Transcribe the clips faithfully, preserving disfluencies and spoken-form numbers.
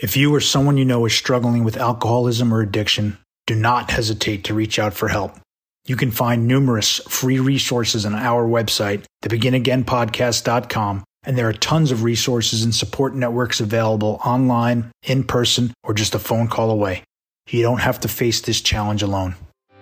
If you or someone you know is struggling with alcoholism or addiction, do not hesitate to reach out for help. You can find numerous free resources on our website, the begin again podcast dot com, and there are tons of resources and support networks available online, in person, or just a phone call away. You don't have to face this challenge alone.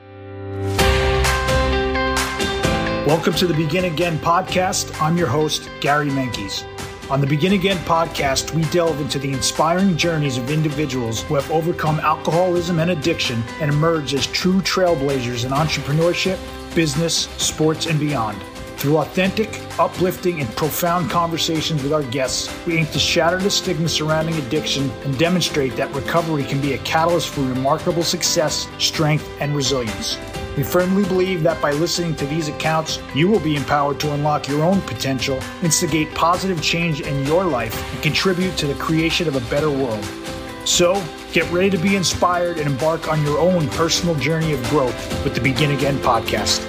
Welcome to the Begin Again podcast. I'm your host, Gary Menkes. On the Begin Again podcast, we delve into the inspiring journeys of individuals who have overcome alcoholism and addiction and emerged as true trailblazers in entrepreneurship, business, sports, and beyond. Through authentic, uplifting, and profound conversations with our guests, we aim to shatter the stigma surrounding addiction and demonstrate that recovery can be a catalyst for remarkable success, strength, and resilience. We firmly believe that by listening to these accounts, you will be empowered to unlock your own potential, instigate positive change in your life, and contribute to the creation of a better world. So, get ready to be inspired and embark on your own personal journey of growth with the Begin Again podcast.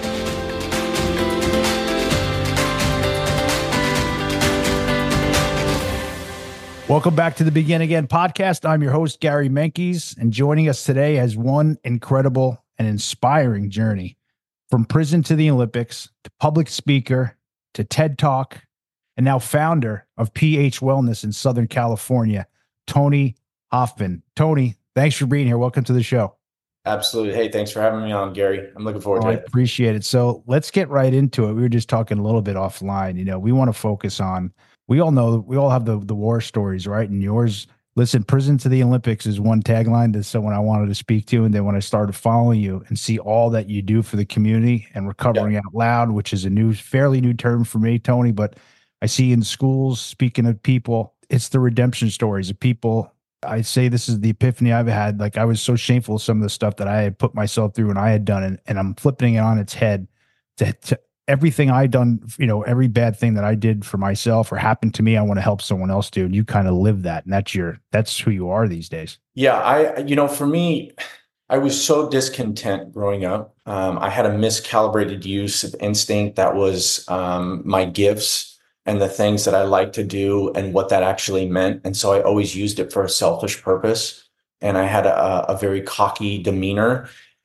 Welcome back to the Begin Again podcast. I'm your host, Gary Menkes, and joining us today has one incredible and inspiring journey from prison to the Olympics, to public speaker, to TED Talk, and now founder of P H Wellness in Southern California, Tony Hoffman. Tony, thanks for being here. Welcome to the show. Absolutely. Hey, thanks for having me on, Gary. I'm looking forward oh, to I it. I appreciate it. So let's get right into it. We were just talking a little bit offline. You know, we want to focus on, we all know, we all have the, the war stories, right? And yours, listen, prison to the Olympics is one tagline to someone I wanted to speak to. And then when I started following you and see all that you do for the community and recovering yeah. out loud, which is a new, fairly new term for me, Tony, but I see in schools, speaking of people, it's the redemption stories of people. I say this is the epiphany I've had. Like, I was so shameful of some of the stuff that I had put myself through and I had done, and, and I'm flipping it on its head to, to everything I done, you know, every bad thing that I did for myself or happened to me, I want to help someone else do. And you kind of live that. And that's your, that's who you are these days. Yeah. I, you know, for me, I was so discontent growing up. Um, I had a miscalibrated use of instinct that was um, my gifts and the things that I like to do and what that actually meant. And so I always used it for a selfish purpose. And I had a, a very cocky demeanor,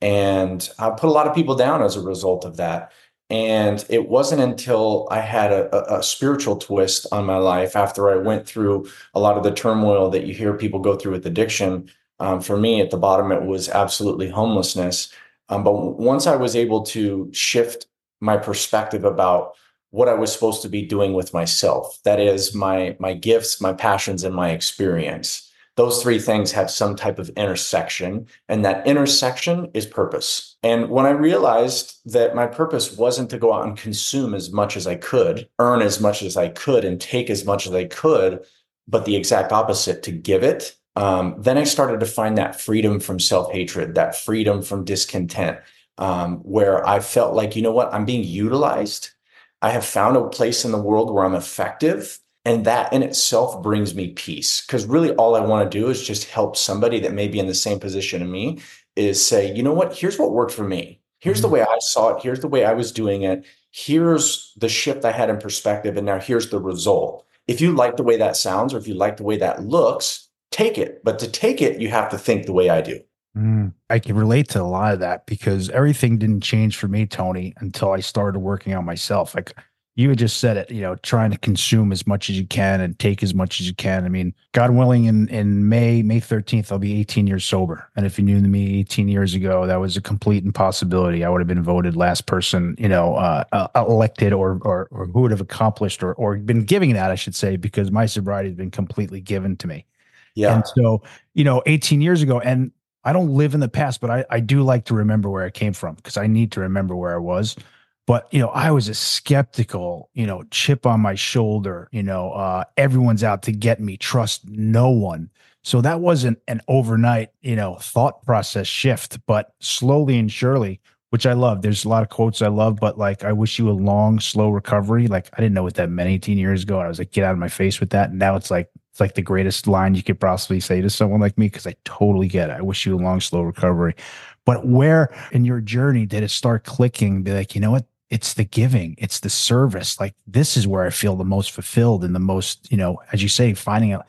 and I put a lot of people down as a result of that. And it wasn't until I had a, a, a spiritual twist on my life after I went through a lot of the turmoil that you hear people go through with addiction. Um, for me, at the bottom, it was absolutely homelessness. Um, but once I was able to shift my perspective about what I was supposed to be doing with myself, that is my, my gifts, my passions, and my experience, those three things have some type of intersection, and that intersection is purpose. And when I realized that my purpose wasn't to go out and consume as much as I could, earn as much as I could, and take as much as I could, but the exact opposite, to give it, um, then I started to find that freedom from self-hatred, that freedom from discontent, um, where I felt like, you know what, I'm being utilized. I have found a place in the world where I'm effective. And that in itself brings me peace, because really all I want to do is just help somebody that may be in the same position as me, is say, you know what, here's what worked for me. Here's the way I saw it. Here's the way I was doing it. Here's the shift I had in perspective. And now here's the result. If you like the way that sounds, or if you like the way that looks, take it. But to take it, you have to think the way I do. Mm, I can relate to a lot of that, because everything didn't change for me, Tony, until I started working on myself. Like, you had just said it, you know, trying to consume as much as you can and take as much as you can. I mean, God willing, in, in May, May thirteenth, I'll be eighteen years sober. And if you knew me eighteen years ago, that was a complete impossibility. I would have been voted last person, you know, uh, uh, elected or, or, or who would have accomplished or, or been giving that, I should say, because my sobriety has been completely given to me. Yeah. And so, you know, eighteen years ago, and I don't live in the past, but I, I do like to remember where I came from, because I need to remember where I was. But, you know, I was a skeptical, you know, chip on my shoulder, you know, uh, everyone's out to get me, trust no one. So that wasn't an overnight, you know, thought process shift, but slowly and surely, which I love. There's a lot of quotes I love, but like, I wish you a long, slow recovery. Like, I didn't know what that meant eighteen years ago. I was like, get out of my face with that. And now it's like, it's like the greatest line you could possibly say to someone like me, because I totally get it. I wish you a long, slow recovery. But where in your journey did it start clicking? Be like, you know what? It's the giving, it's the service. Like, this is where I feel the most fulfilled and the most, you know, as you say, finding out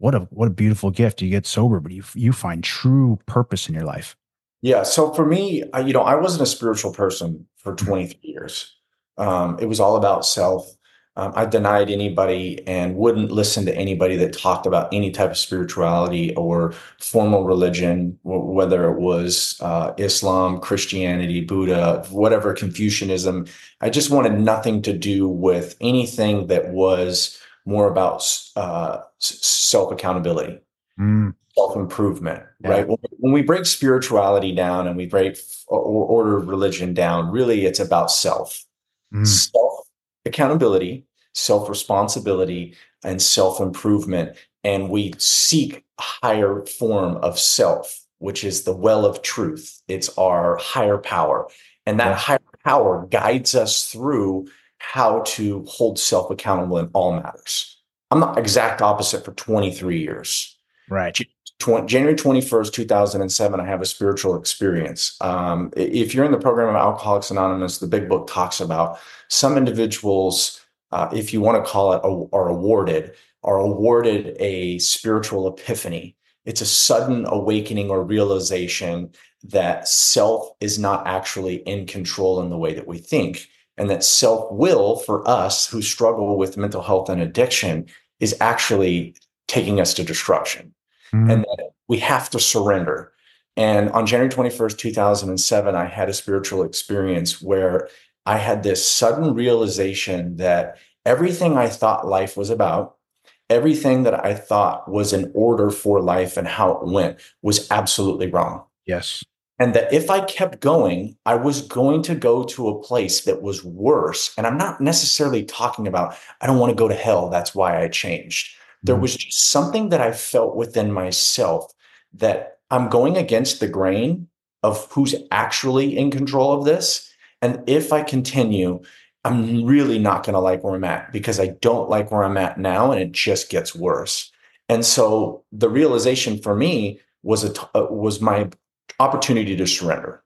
what a what a beautiful gift. You get sober, but you you find true purpose in your life. Yeah. So for me, I, you know, I wasn't a spiritual person for Mhm. twenty-three years. Um, it was all about self. Um, I denied anybody and wouldn't listen to anybody that talked about any type of spirituality or formal religion, w- whether it was uh, Islam, Christianity, Buddha, whatever, Confucianism. I just wanted nothing to do with anything that was more about uh, self accountability, Mm, self-improvement, yeah. right? When when we break spirituality down and we break or order religion down, really it's about self, Mm, self accountability, self responsibility, and self improvement. And we seek a higher form of self, which is the well of truth. It's our higher power. And that yeah. higher power guides us through how to hold self accountable in all matters. I'm the exact opposite for twenty-three years. Right. January twenty-first, two thousand seven, I have a spiritual experience. Um, if you're in the program of Alcoholics Anonymous, the big book talks about some individuals, uh, if you want to call it, are awarded, are awarded a spiritual epiphany. It's a sudden awakening or realization that self is not actually in control in the way that we think, and that self-will for us who struggle with mental health and addiction is actually taking us to destruction, Mm, and that we have to surrender. And on January twenty-first, two thousand seven, I had a spiritual experience where I had this sudden realization that everything I thought life was about, everything that I thought was an order for life and how it went was absolutely wrong. yes. And that if I kept going, I was going to go to a place that was worse. And I'm not necessarily talking about, I don't want to go to hell. That's why I changed. There Mm, was just something that I felt within myself that I'm going against the grain of who's actually in control of this. And if I continue, I'm really not going to like where I'm at, because I don't like where I'm at now and it just gets worse. And so the realization for me was a t- uh, was my opportunity to surrender.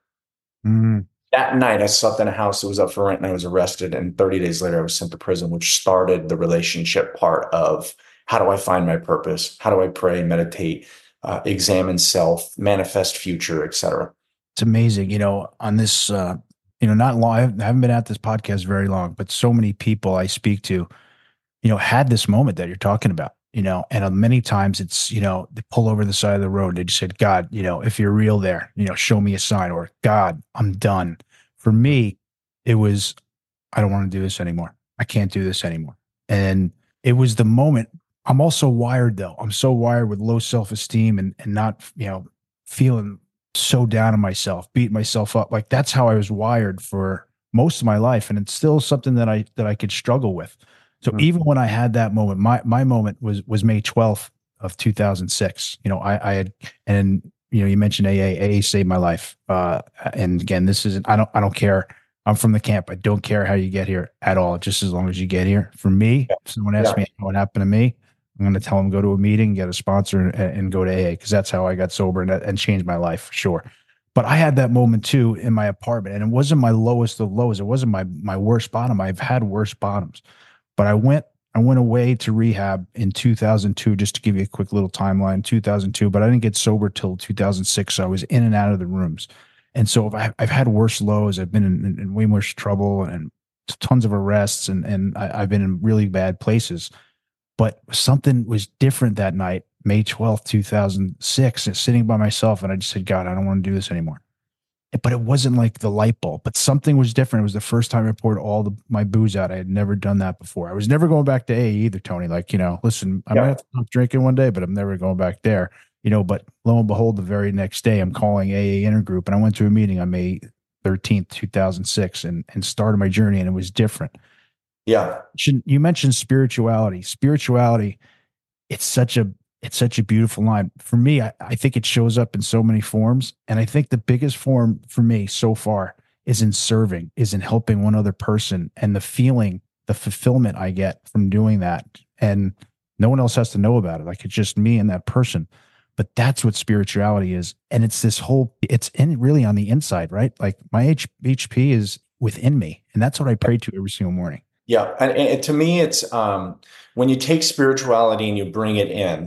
mm. That night, I slept in a house that was up for rent and I was arrested. And thirty days later, I was sent to prison, which started the relationship part of how do I find my purpose? How do I pray, meditate, uh, examine self, manifest future, et cetera. It's amazing, you know, on this, uh, you know, not long, I haven't I haven't been at this podcast very long, but so many people I speak to, you know, had this moment that you're talking about, you know, and uh, many times it's, you know, they pull over the side of the road. They just said, God, you know, if you're real there, you know, show me a sign, or God, I'm done. For me, it was, I don't want to do this anymore. I can't do this anymore. And it was the moment. I'm also wired though. I'm so wired with low self-esteem and and not, you know, feeling so down on myself, beating myself up. Like that's how I was wired for most of my life. And it's still something that I that I could struggle with. So Mhm. even when I had that moment, my my moment was was May twelfth of two thousand six. You know, I I had, and you know, you mentioned A A. A A saved my life. Uh and again, this isn't, I don't I don't care. I'm from the camp. I don't care how you get here at all, just as long as you get here. For me, Yeah. if someone asks Yeah. me what happened to me, I'm going to tell them go to a meeting, get a sponsor, and, and go to A A, because that's how I got sober, and, and changed my life for sure. But I had that moment too in my apartment, and it wasn't my lowest of lows. It wasn't my my worst bottom. I've had worse bottoms, but I went I went away to rehab in two thousand two, just to give you a quick little timeline, two thousand two, but I didn't get sober till two thousand six. So I was in and out of the rooms. And so I've, I've had worse lows. I've been in, in, in way worse trouble and tons of arrests, and, and I, I've been in really bad places. But something was different that night, May twelfth, two thousand six, sitting by myself. And I just said, God, I don't want to do this anymore. But it wasn't like the light bulb, but something was different. It was the first time I poured all the, my booze out. I had never done that before. I was never going back to A A either, Tony. Like, you know, listen, I might Yeah. have to stop drinking one day, but I'm never going back there, you know. But lo and behold, the very next day, I'm calling A A intergroup, and I went to a meeting on May thirteenth, two thousand six, and, and started my journey, and it was different. Yeah. You mentioned spirituality. Spirituality, it's such a it's such a beautiful line. For me, I, I think it shows up in so many forms. And I think the biggest form for me so far is in serving, is in helping one other person, and the feeling, the fulfillment I get from doing that. And no one else has to know about it. Like it's just me and that person. But that's what spirituality is. And it's this whole, it's in really on the inside, right? Like my H, HP is within me. And that's what I pray to every single morning. Yeah. And, and to me, it's um, when you take spirituality and you bring it in,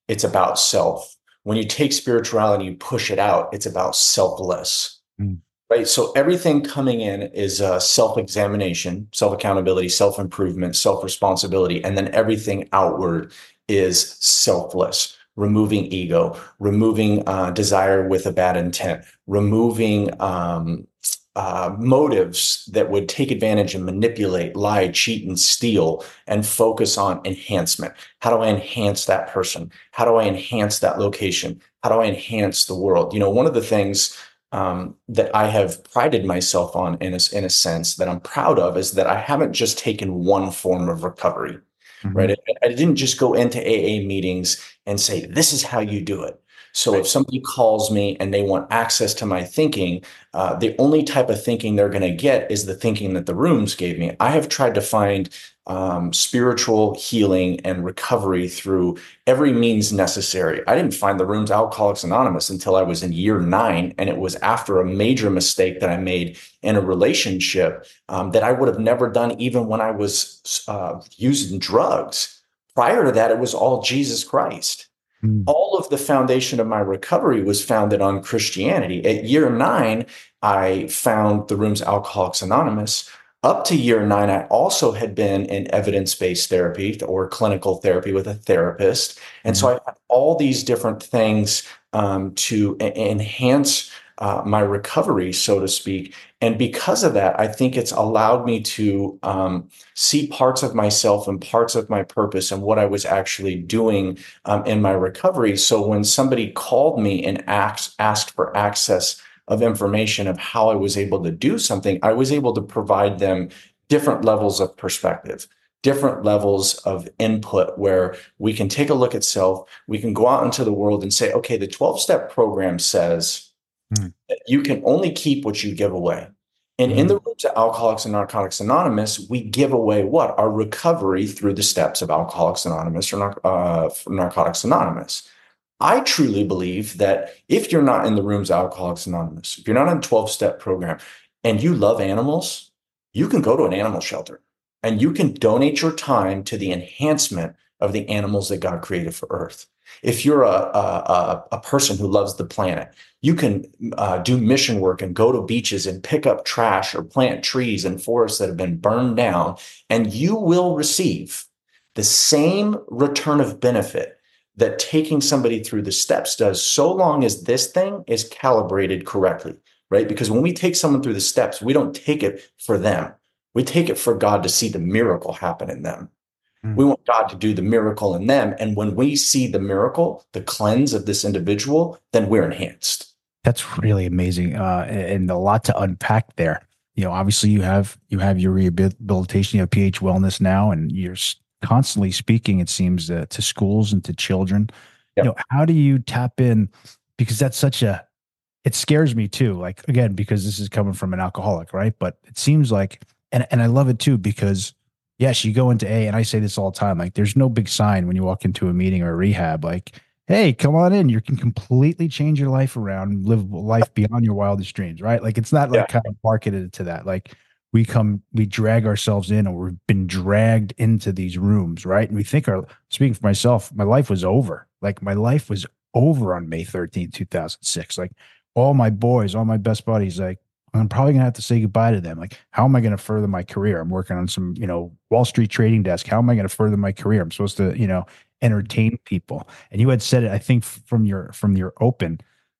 it's about self. When you take spirituality, you push it out, it's about selfless. Mm. Right. So everything coming in is uh, self-examination, self-accountability, self-improvement, self-responsibility. And then everything outward is selfless, removing ego, removing uh, desire with a bad intent, removing um, uh, motives that would take advantage and manipulate, lie, cheat, and steal, and focus on enhancement. How do I enhance that person? How do I enhance that location? How do I enhance the world? You know, one of the things um, that I have prided myself on in a, in a sense that I'm proud of is that I haven't just taken one form of recovery, Mhm. right? I, I didn't just go into A A meetings and say, this is how you do it. So Right. if somebody calls me and they want access to my thinking, uh, the only type of thinking they're going to get is the thinking that the rooms gave me. I have tried to find um, spiritual healing and recovery through every means necessary. I didn't find the rooms Alcoholics Anonymous until I was in year nine. And it was after a major mistake that I made in a relationship um, that I would have never done even when I was uh, using drugs. Prior to that, it was all Jesus Christ. Mm. All of the foundation of my recovery was founded on Christianity. At year nine, I found the rooms Alcoholics Anonymous. Up to year nine, I also had been in evidence-based therapy or clinical therapy with a therapist. And so Mhm. I had all these different things um, to e- enhance uh, my recovery, so to speak. And because of that, I think it's allowed me to um, see parts of myself and parts of my purpose and what I was actually doing um, in my recovery. So when somebody called me and asked, asked for access of information of how I was able to do something, I was able to provide them different levels of perspective, different levels of input where we can take a look at self. We can go out into the world and say, okay, the twelve step program says Mm. that you can only keep what you give away. And in Mm. the rooms of Alcoholics and Narcotics Anonymous, we give away what? Our recovery through the steps of Alcoholics Anonymous or uh, Narcotics Anonymous. I truly believe that if you're not in the rooms of Alcoholics Anonymous, if you're not in a twelve step program and you love animals, you can go to an animal shelter and you can donate your time to the enhancement of the animals that God created for Earth. If you're a, a, a person who loves the planet, you can uh, do mission work and go to beaches and pick up trash or plant trees in forests that have been burned down, and you will receive the same return of benefit that taking somebody through the steps does, so long as this thing is calibrated correctly, right? Because when we take someone through the steps, we don't take it for them. We take it for God to see the miracle happen in them. Mm. We want God to do the miracle in them. And when we see the miracle, the cleanse of this individual, then we're enhanced. That's really amazing, uh, and a lot to unpack there. You know, obviously you have you have your rehabilitation, you have P H Wellness now, and you're s- constantly speaking. It seems uh, to schools and to children. You know, Yep. how do you tap in? Because that's such a it scares me too. Like again, because this is coming from an alcoholic, right? But it seems like, and and I love it too because yes, you go into A, and I say this all the time. Like, there's no big sign when you walk into a meeting or a rehab. Like, hey, come on in. You can completely change your life around, and live life beyond your wildest dreams, right? Like, it's not Yeah. like kind of marketed to that. Like, we come, we drag ourselves in, or we've been dragged into these rooms, right? And we think our, speaking for myself, my life was over. Like, my life was over on May thirteenth, two thousand six. Like, all my boys, all my best buddies, like, I'm probably gonna have to say goodbye to them. Like, how am I gonna further my career? I'm working on some, you know, Wall Street trading desk. How am I gonna further my career? I'm supposed to, you know, entertain people. And you had said it, I think, from your from your open,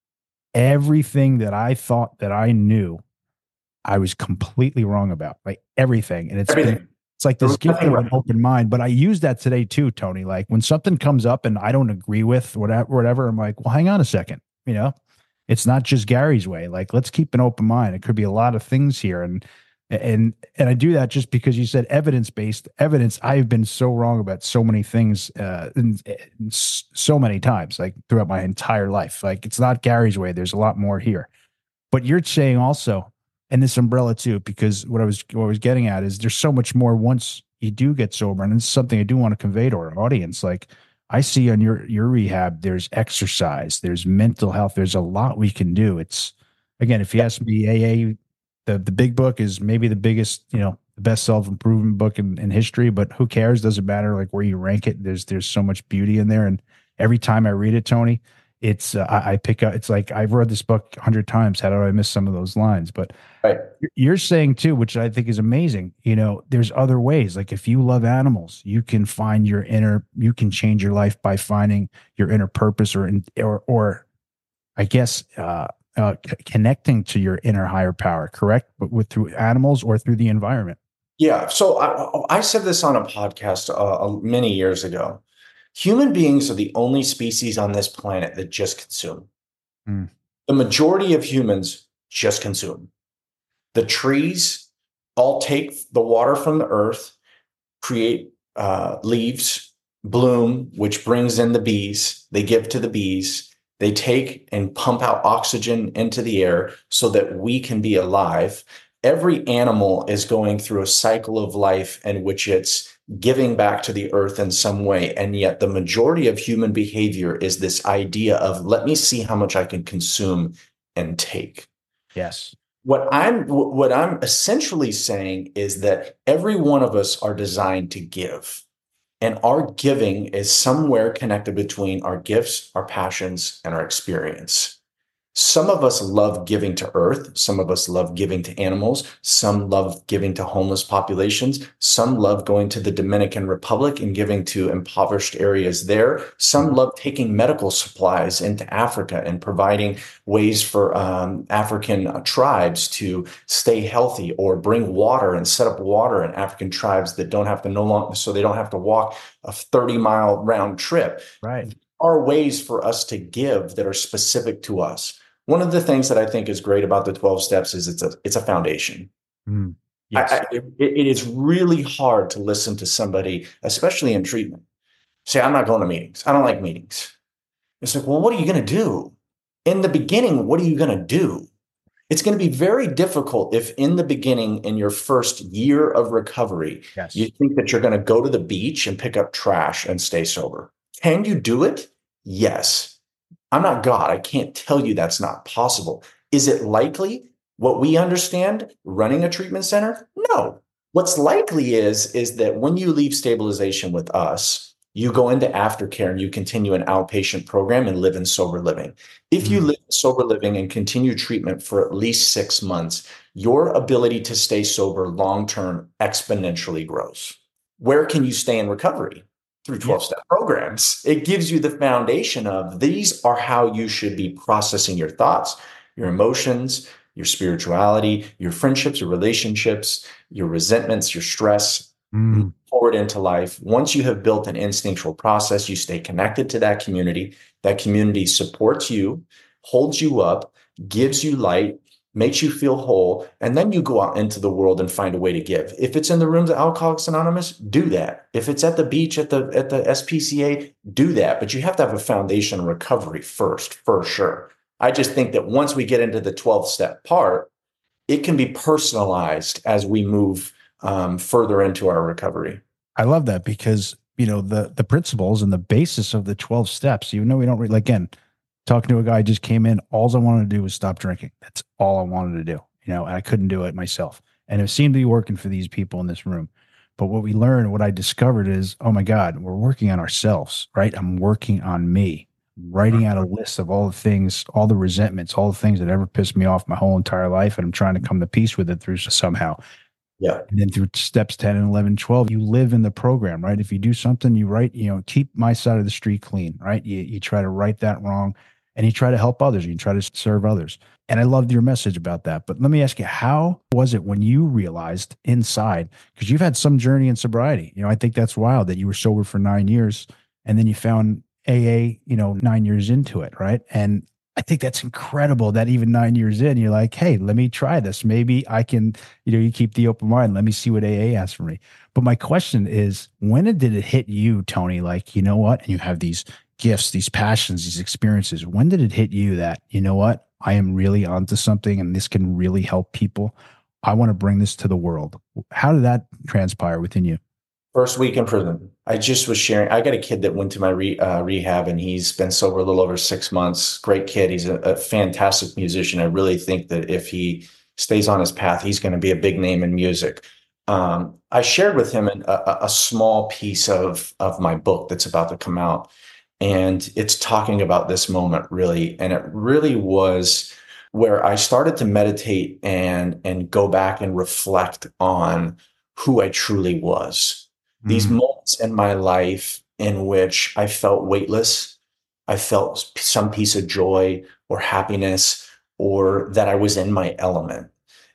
everything that I thought that I knew, I was completely wrong about. Like everything. And it's been Everything. it's like There this was gift nothing of right. an open mind. But I use that today too, Tony. Like when something comes up and I don't agree with whatever, whatever, I'm like, well, hang on a second, you know. It's not just Gary's way. Like, let's keep an open mind. It could be a lot of things here. And and and I do that just because you said evidence-based evidence. I've been so wrong about so many things, uh, and, and so many times, like throughout my entire life. Like, it's not Gary's way. There's a lot more here. But you're saying also, and this umbrella too, because what I was what I was getting at is there's so much more once you do get sober, and it's something I do want to convey to our audience. Like, I see on your your rehab, there's exercise, there's mental health, there's a lot we can do. It's again, if you ask me, A A, the the big book is maybe the biggest, you know, the best self improvement book in, in history. But who cares? Doesn't matter like where you rank it. There's there's so much beauty in there, and every time I read it, Tony, it's uh, I, I pick up. It's like I've read this book a hundred times. How do I miss some of those lines? But Right. you're saying too, which I think is amazing. You know, there's other ways. Like if you love animals, you can find your inner. You can change your life by finding your inner purpose, or in, or or I guess uh, uh, c- connecting to your inner higher power. Correct, but with through animals or through the environment. Yeah. So I, I said this on a podcast uh, many years ago. Human beings are the only species on this planet that just consume. Mm. The majority of humans just consume. The trees all take the water from the earth, create uh, leaves, bloom, which brings in the bees. They give to the bees. They take and pump out oxygen into the air so that we can be alive. Every animal is going through a cycle of life in which it's giving back to the earth in some way. And yet the majority of human behavior is this idea of, let me see how much I can consume and take. Yes. What I'm what I'm essentially saying is that every one of us are designed to give. And our giving is somewhere connected between our gifts, our passions, and our experience. Some of us love giving to earth. Some of us love giving to animals. Some love giving to homeless populations. Some love going to the Dominican Republic and giving to impoverished areas there. Some love taking medical supplies into Africa and providing ways for um, African uh, tribes to stay healthy, or bring water and set up water in African tribes that don't have to no longer, so they don't have to walk a thirty mile round trip. Right. There are ways for us to give that are specific to us. One of the things that I think is great about the twelve steps is it's a it's a foundation. Mm. I, Yes. I, it, it is really hard to listen to somebody, especially in treatment, say, I'm not going to meetings. I don't like meetings. It's like, well, what are you going to do? In the beginning, what are you going to do? It's going to be very difficult if in the beginning, in your first year of recovery, Yes. you think that you're going to go to the beach and pick up trash and stay sober. Can you do it? Yes. I'm not God. I can't tell you that's not possible. Is it likely? What we understand running a treatment center? No. What's likely is, is that when you leave stabilization with us, you go into aftercare and you continue an outpatient program and live in sober living. If you Mm. live in sober living and continue treatment for at least six months, your ability to stay sober long-term exponentially grows. Where can you stay in recovery? Through Yeah. twelve-step programs. It gives you the foundation of, these are how you should be processing your thoughts, your emotions, your spirituality, your friendships, your relationships, your resentments, your stress, Mm. forward into life. Once you have built an instinctual process, you stay connected to that community. That community supports you, holds you up, gives you light, makes you feel whole, and then you go out into the world and find a way to give. If it's in the rooms of Alcoholics Anonymous, do that. If it's at the beach at the at the S P C A, do that. But you have to have a foundation of recovery first, for sure. I just think that once we get into the twelve-step part, it can be personalized as we move um, further into our recovery. I love that because, you know, the the principles and the basis of the twelve steps, even though we don't really, like, again, talking to a guy who just came in, all I wanted to do was stop drinking. That's all I wanted to do, you know, and I couldn't do it myself. And it seemed to be working for these people in this room. But what we learned, what I discovered is, oh my God, we're working on ourselves, right? I'm working on me, writing out a list of all the things, all the resentments, all the things that ever pissed me off my whole entire life. And I'm trying to come to peace with it through somehow. Yeah. And then through steps ten and eleven, twelve, you live in the program, right? If you do something, you write, you know, keep my side of the street clean, right? You, you try to right that wrong, and you try to help others. You try to serve others. And I loved your message about that. But let me ask you, how was it when you realized inside, because you've had some journey in sobriety, you know, I think that's wild that you were sober for nine years and then you found A A, you know, nine years into it, right? And I think that's incredible that even nine years in, you're like, hey, let me try this. Maybe I can, you know, you keep the open mind. Let me see what A A has for me. But my question is, when did it hit you, Tony? Like, you know what? And you have these gifts, these passions, these experiences. When did it hit you that, you know what? I am really onto something and this can really help people. I want to bring this to the world. How did that transpire within you? First week in prison, I just was sharing. I got a kid that went to my re, uh, rehab, and he's been sober a little over six months. Great kid. He's a, a fantastic musician. I really think that if he stays on his path, he's going to be a big name in music. Um, I shared with him an, a, a small piece of of my book that's about to come out, And it's talking about this moment really. And it really was where I started to meditate and, and go back and reflect on who I truly was. These Mm. moments in my life in which I felt weightless, I felt some piece of joy or happiness, or that I was in my element.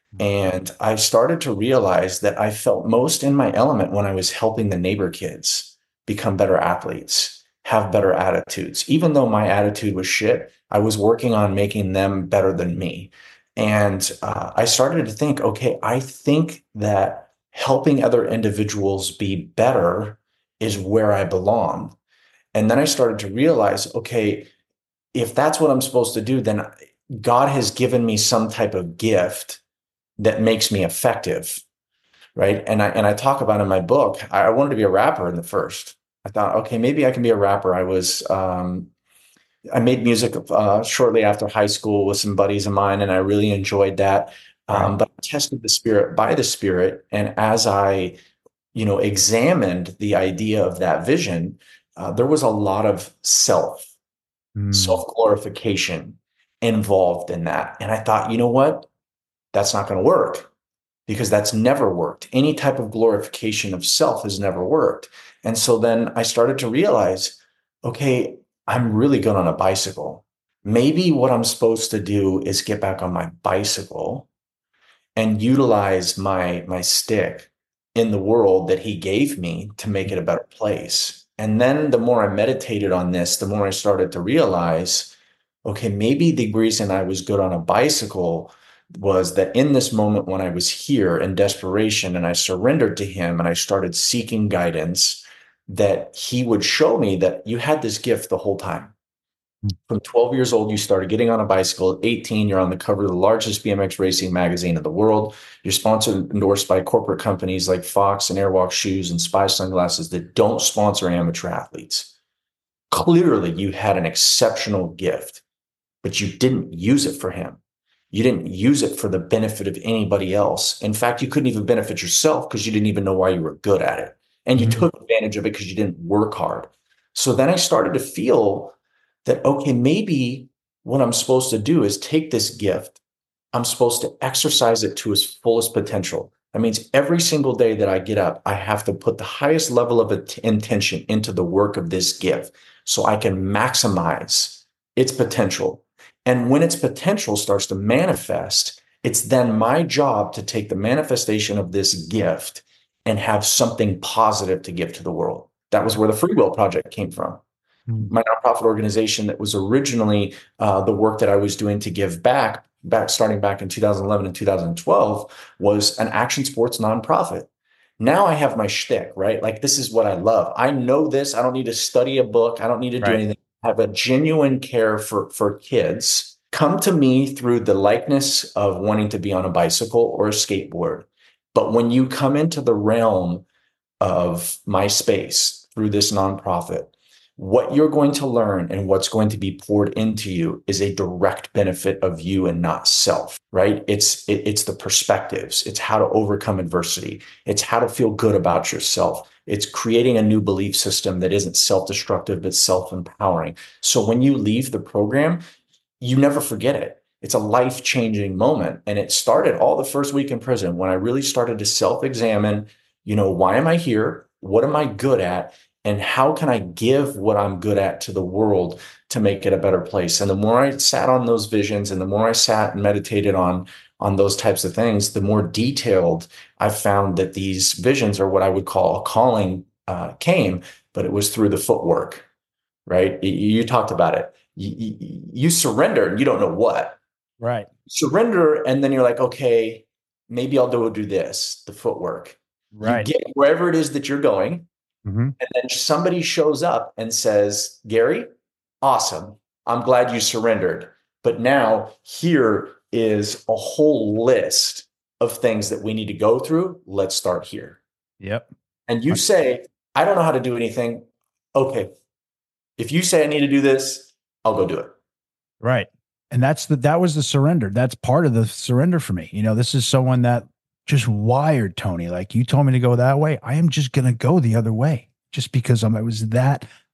And I started to realize that I felt most in my element when I was helping the neighbor kids become better athletes, have better attitudes. Even though my attitude was shit, I was working on making them better than me. And uh, I started to think, okay, I think that helping other individuals be better is where I belong. And then I started to realize, okay, if that's what I'm supposed to do, then God has given me some type of gift that makes me effective, right? And I and I talk about in my book, I wanted to be a rapper in the first. I thought, okay, maybe I can be a rapper. I was um, I made music uh, shortly after high school with some buddies of mine, and I really enjoyed that. Right. Um, but I tested the spirit by the spirit, and as I, you know, examined the idea of that vision, uh, there was a lot of self, Mm. self glorification involved in that. And I thought, you know what? That's not going to work because that's never worked. Any type of glorification of self has never worked. And so then I started to realize, okay, I'm really good on a bicycle. Maybe what I'm supposed to do is get back on my bicycle and utilize my my stick in the world that he gave me to make it a better place. And then the more I meditated on this, the more I started to realize, okay, maybe the reason I was good on a bicycle was that in this moment when I was here in desperation and I surrendered to him and I started seeking guidance, that he would show me that you had this gift the whole time. From twelve years old, you started getting on a bicycle. At eighteen, you're on the cover of the largest B M X racing magazine in the world. You're sponsored, endorsed by corporate companies like Fox and Airwalk Shoes and Spy Sunglasses that don't sponsor amateur athletes. Clearly, you had an exceptional gift, but you didn't use it for him. You didn't use it for the benefit of anybody else. In fact, you couldn't even benefit yourself because you didn't even know why you were good at it. And you Mhm. took advantage of it because you didn't work hard. So then I started to feel that, okay, maybe what I'm supposed to do is take this gift. I'm supposed to exercise it to its fullest potential. That means every single day that I get up, I have to put the highest level of intention into the work of this gift so I can maximize its potential. And when its potential starts to manifest, it's then my job to take the manifestation of this gift and have something positive to give to the world. That was where the Free Will Project came from. Mm. My nonprofit organization that was originally uh, the work that I was doing to give back, back starting back in two thousand eleven and two thousand twelve, was an action sports nonprofit. Now I have my shtick, right? Like this is what I love. I know this. I don't need to study a book. I don't need to do Right. anything. I have a genuine care for for kids. Come to me through the likeness of wanting to be on a bicycle or a skateboard. But when you come into the realm of my space through this nonprofit, what you're going to learn and what's going to be poured into you is a direct benefit of you and not self, right? It's it, it's the perspectives. It's how to overcome adversity. It's how to feel good about yourself. It's creating a new belief system that isn't self-destructive, but self-empowering. So when you leave the program, you never forget it. It's a life-changing moment. And it started all the first week in prison when I really started to self-examine, you know, why am I here? What am I good at? And how can I give what I'm good at to the world to make it a better place? And the more I sat on those visions and the more I sat and meditated on, on those types of things, the more detailed I found that these visions, or what I would call a calling, uh, came, but it was through the footwork, right? You, you talked about it. You, you, you surrender and you don't know what. Right. Surrender, and then you're like, okay, maybe I'll do, do this, the footwork. You Right. get wherever it is that you're going, Hmm. and then somebody shows up and says, Gary, awesome. I'm glad you surrendered. But now here is a whole list of things that we need to go through. Let's start here. Yep. And you say, I don't know how to do anything. Okay. If you say I need to do this, I'll go do it. Right. And that's the, that was the surrender. That's part of the surrender for me. You know, this is someone that just wired, Tony. Like, you told me to go that way. I am just going to go the other way just because I'm, I was that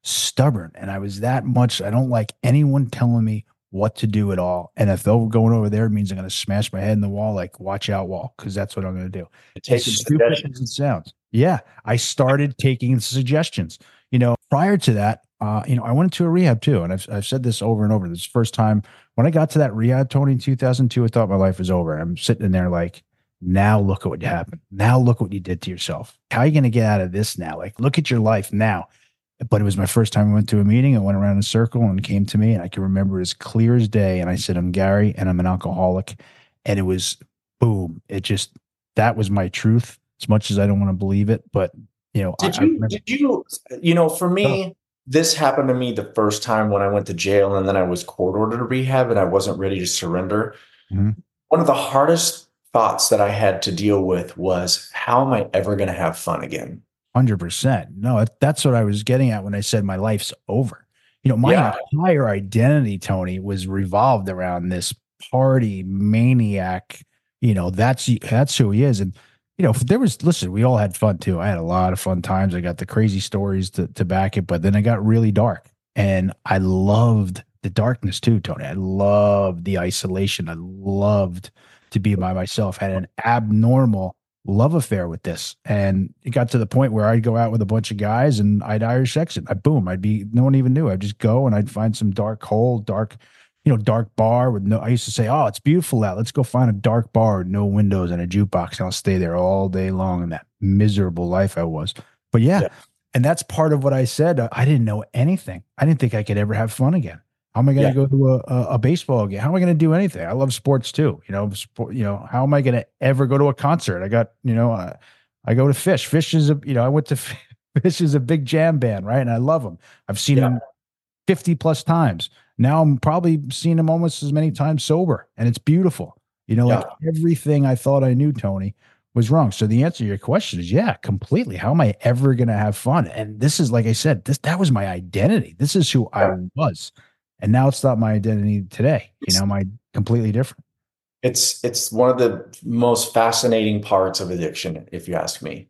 stubborn. And I was that much, I don't like anyone telling me what to do at all. And if they're going over there, it means I'm going to smash my head in the wall, like watch out wall, because that's what I'm going to do. As Taking stupid as it suggestions. sounds. Yeah. I started taking suggestions. You know, prior to that, uh, you know, I went into a rehab too. And I've, I've said this over and over. This first time when I got to that rehab, Tony, in two thousand two, I thought my life was over. I'm sitting in there like, now look at what happened. Now look what you did to yourself. How are you going to get out of this now? Like, look at your life now. But it was my first time I went to a meeting. I went around in a circle and came to me, and I can remember it as clear as day. And I said, I'm Gary, and I'm an alcoholic. And it was boom. It just, that was my truth, as much as I don't want to believe it. But, you know, I, Did I you, remember. did you, you know, for Oh, me, this happened to me the first time when I went to jail and then I was court ordered to rehab and I wasn't ready to surrender. mhm. One of the hardest thoughts that I had to deal with was, how am I ever going to have fun again? one hundred percent. No, that's what I was getting at when I said my life's over. You know, my Yeah. entire identity, Tony, was revolved around this party maniac. You know, that's that's who he is. And you know, there was listen, we all had fun too. I had a lot of fun times. I got the crazy stories to to back it, but then it got really dark. And I loved the darkness too, Tony. I loved the isolation. I loved to be by myself. Had an abnormal love affair with this. And it got to the point where I'd go out with a bunch of guys and I'd Irish exit. I boom, I'd be no one even knew. I'd just go and I'd find some dark hole, dark, you know, dark bar with no I used to say, oh, it's beautiful out. Let's go find a dark bar with no windows and a jukebox. And I'll stay there all day long in that miserable life I was. But yeah, Yeah. and that's part of what I said. I didn't know anything. I didn't think I could ever have fun again. How am I going to Yeah. go to a, a, a baseball game? How am I going to do anything? I love sports too. You know, sport, you know, how am I going to ever go to a concert? I got, you know, uh, I go to Fish. Fish is a, you know, I went to Fish is a big jam band, right? And I love them. I've seen Yeah. them fifty plus times. Now I'm probably seeing them almost as many times sober, and it's beautiful. You know, Yeah. like everything I thought I knew, Tony, was wrong. So the answer to your question is yeah, completely. How am I ever going to have fun? And this is, like I said, this that was my identity. This is who I Yeah. was. And now it's not my identity today. You It's, know, my completely different. it's, it's one of the most fascinating parts of addiction, if you ask me,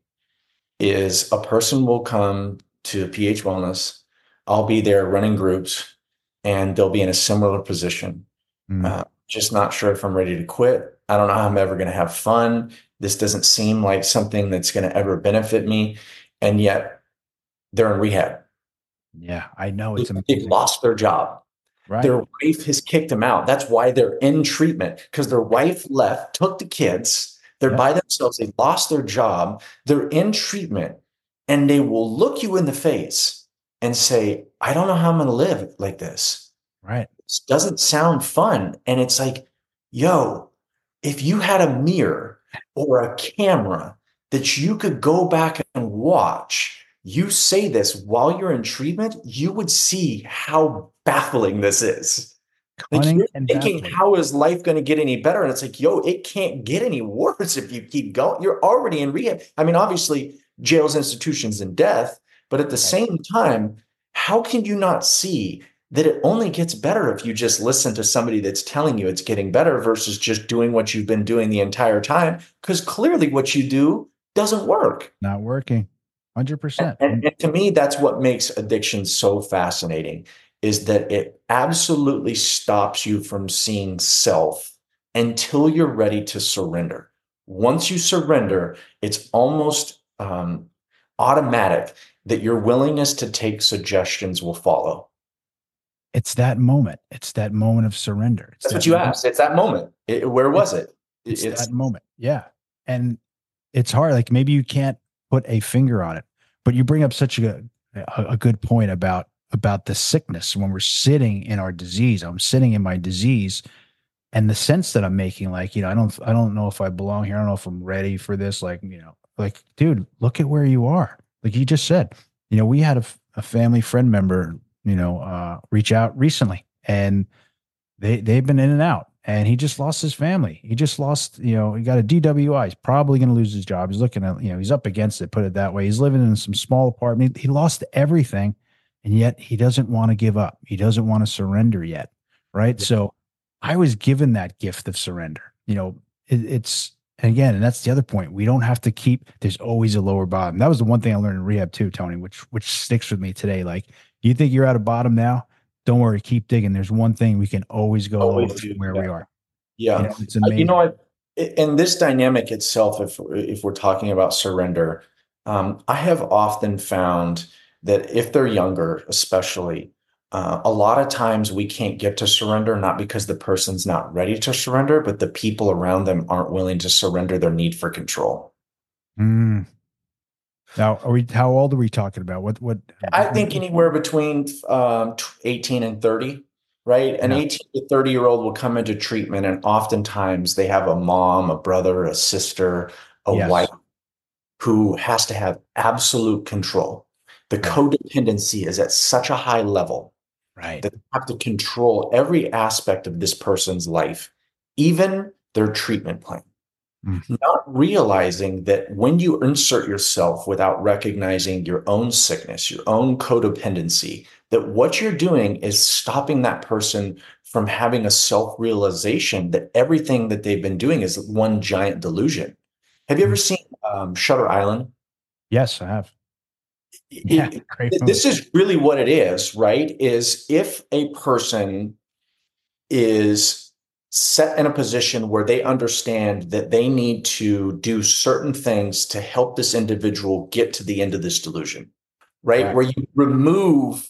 is a person will come to P H Wellness. I'll be there running groups and they'll be in a similar position. Mm, Uh, just not sure if I'm ready to quit. I don't know how I'm ever going to have fun. This doesn't seem like something that's going to ever benefit me. And yet they're in rehab. yeah, I know They- it's They've amazing. lost their job. Right. Their wife has kicked them out. That's why they're in treatment, because their wife left, took the kids. They're Yep. by themselves. They lost their job. They're in treatment, and they will look you in the face and say, I don't know how I'm going to live like this. Right. This doesn't sound fun. And it's like, yo, if you had a mirror or a camera that you could go back and watch, you say this while you're in treatment, you would see how baffling this is. Like, Cunning you're and thinking, baffling. how is life going to get any better? And it's like, yo, it can't get any worse if you keep going. You're already in rehab. I mean, obviously, jails, institutions, and death. But at the Right. same time, how can you not see that it only gets better if you just listen to somebody that's telling you it's getting better versus just doing what you've been doing the entire time? Because clearly what you do doesn't work. Not working. one hundred And, percent. and, and to me, that's what makes addiction so fascinating, is that it absolutely stops you from seeing self until you're ready to surrender. Once you surrender, it's almost um, automatic that your willingness to take suggestions will follow. It's that moment. It's that moment of surrender. It's That's that what you moment. asked. It's that moment. It- where was it? It's It's that moment. Yeah. And it's hard. Like maybe you can't put a finger on it, but you bring up such a, a, a good point about, about the sickness when we're sitting in our disease. I'm sitting in my disease and the sense that I'm making, like, you know, I don't, I don't know if I belong here. I don't know if I'm ready for this. Like, you know, like, dude, look at where you are. Like you just said, you know, we had a, a family friend member, you know, uh, reach out recently and they, they've been in and out. And he just lost his family. He just lost, you know, he got a D W I. He's probably going to lose his job. He's looking at, you know, he's up against it, put it that way. He's living in some small apartment. He lost everything. And yet he doesn't want to give up. He doesn't want to surrender yet. Right. Yeah. So I was given that gift of surrender. You know, it, it's, and again, and that's the other point. We don't have to keep, there's always a lower bottom. That was the one thing I learned in rehab too, Tony, which, which sticks with me today. Like You think you're at a bottom now? Don't worry, keep digging. There's one thing we can always go Always on do. from where Yeah. we are. You Yeah. know, it's Uh, You know amazing. what? In this dynamic itself, if if we're talking about surrender, um, I have often found that if they're younger, especially, uh, a lot of times we can't get to surrender, not because the person's not ready to surrender, but the people around them aren't willing to surrender their need for control. Mm. Now, are we? How old are we talking about? What? What? I think anywhere between um, eighteen and thirty, right? An Yeah. eighteen to thirty year old will come into treatment, and oftentimes they have a mom, a brother, a sister, a wife Yes. who has to have absolute control. The Right. codependency is at such a high level Right. that they have to control every aspect of this person's life, even their treatment plan. Mm. Not realizing that when you insert yourself without recognizing your own sickness, your own codependency, that what you're doing is stopping that person from having a self-realization that everything that they've been doing is one giant delusion. Have you ever Mm. seen um, Shutter Island? Yes, I have. Yeah. It, Great it, movie. this is really what it is, right? Is if a person is set in a position where they understand that they need to do certain things to help this individual get to the end of this delusion, right? Right. Where you remove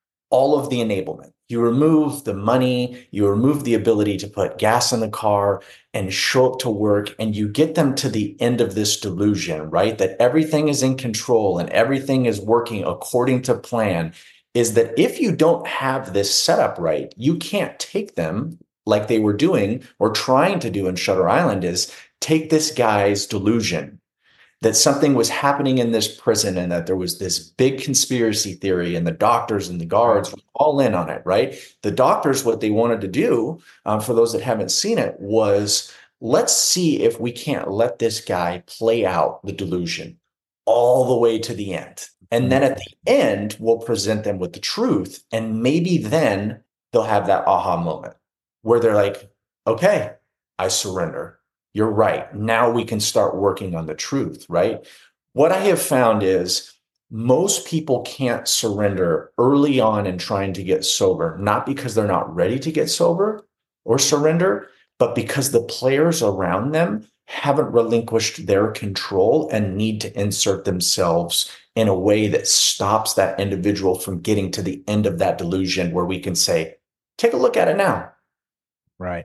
all of the enablement. You remove the money, you remove the ability to put gas in the car and show up to work, and you get them to the end of this delusion, right? That everything is in control and everything is working according to plan. Is that if you don't have this setup right, you can't take them like they were doing or trying to do in Shutter Island, is take this guy's delusion that something was happening in this prison and that there was this big conspiracy theory, and the doctors and the Right. guards were all in on it, right? The doctors, what they wanted to do, um, for those that haven't seen it, was let's see if we can't let this guy play out the delusion all the way to the end. And Mm. then at the end, we'll present them with the truth. And maybe then they'll have that aha moment where they're like, okay, I surrender. You're right. Now we can start working on the truth, right? What I have found is most people can't surrender early on in trying to get sober, not because they're not ready to get sober or surrender, but because the players around them haven't relinquished their control and need to insert themselves in a way that stops that individual from getting to the end of that delusion where we can say, take a look at it now. Right.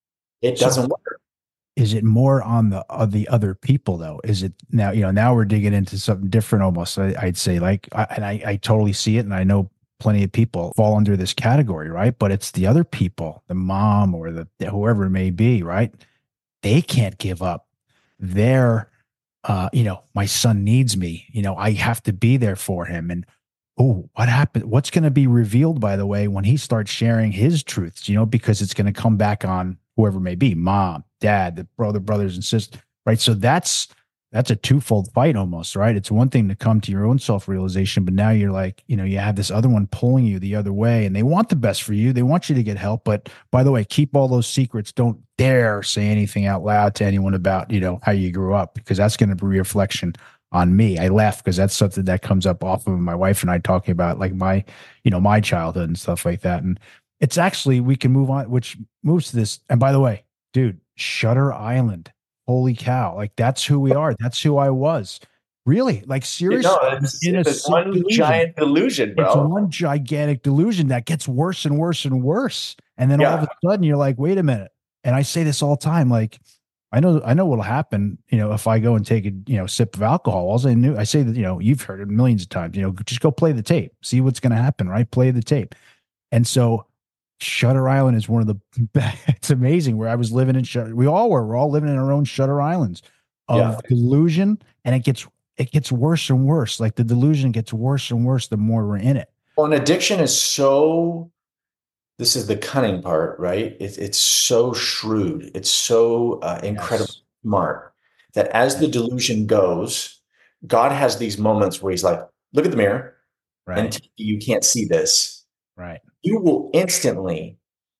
It So doesn't work. is it more on the of the other people though? Is it now, you know, now we're digging into something different almost. I, I'd say like, I, and I, I totally see it. And I know plenty of people fall under this category, right? But it's the other people, the mom or the whoever it may be, right? They can't give up. They're, uh, you know, my son needs me. You know, I have to be there for him. And oh, what happened? What's going to be revealed, by the way, when he starts sharing his truths, you know, because it's going to come back on whoever it may be, mom, dad, the brother, brothers and sisters, right? So that's, that's a twofold fight almost, right? It's one thing to come to your own self-realization, but now you're like, you know, you have this other one pulling you the other way and they want the best for you. They want you to get help. But by the way, keep all those secrets. Don't dare say anything out loud to anyone about, you know, how you grew up, because that's going to be a reflection on me. I laugh because that's something that comes up often with my wife and I talking about like my, you know, my childhood and stuff like that. And it's actually, we can move on, which moves to this. And by the way, dude, Shutter Island, holy cow. Like that's who we are. That's who I was. Really? Like You seriously, know, it's, in a it's sick one delusion. giant delusion, It's bro. one gigantic delusion that gets worse and worse and worse. And then all of Yeah. a sudden you're like, wait a minute. And I say this all the time, like, I know, I know what'll happen, you know, if I go and take a, you know, sip of alcohol. All I knew, I say that, you know, you've heard it millions of times, you know, just go play the tape, see what's going to happen, right? Play the tape. And so Shutter Island is one of the, it's amazing where I was living in Shutter. We all were, we're all living in our own Shutter Islands of Yeah. delusion. And it gets, it gets worse and worse. Like the delusion gets worse and worse the more we're in it. Well, and addiction is so, this is the cunning part, right? It's it's so shrewd. It's so uh, incredibly Yes. smart that as the delusion goes, God has these moments where he's like, look at the mirror and Right. tell you you can't see this. Right. You will instantly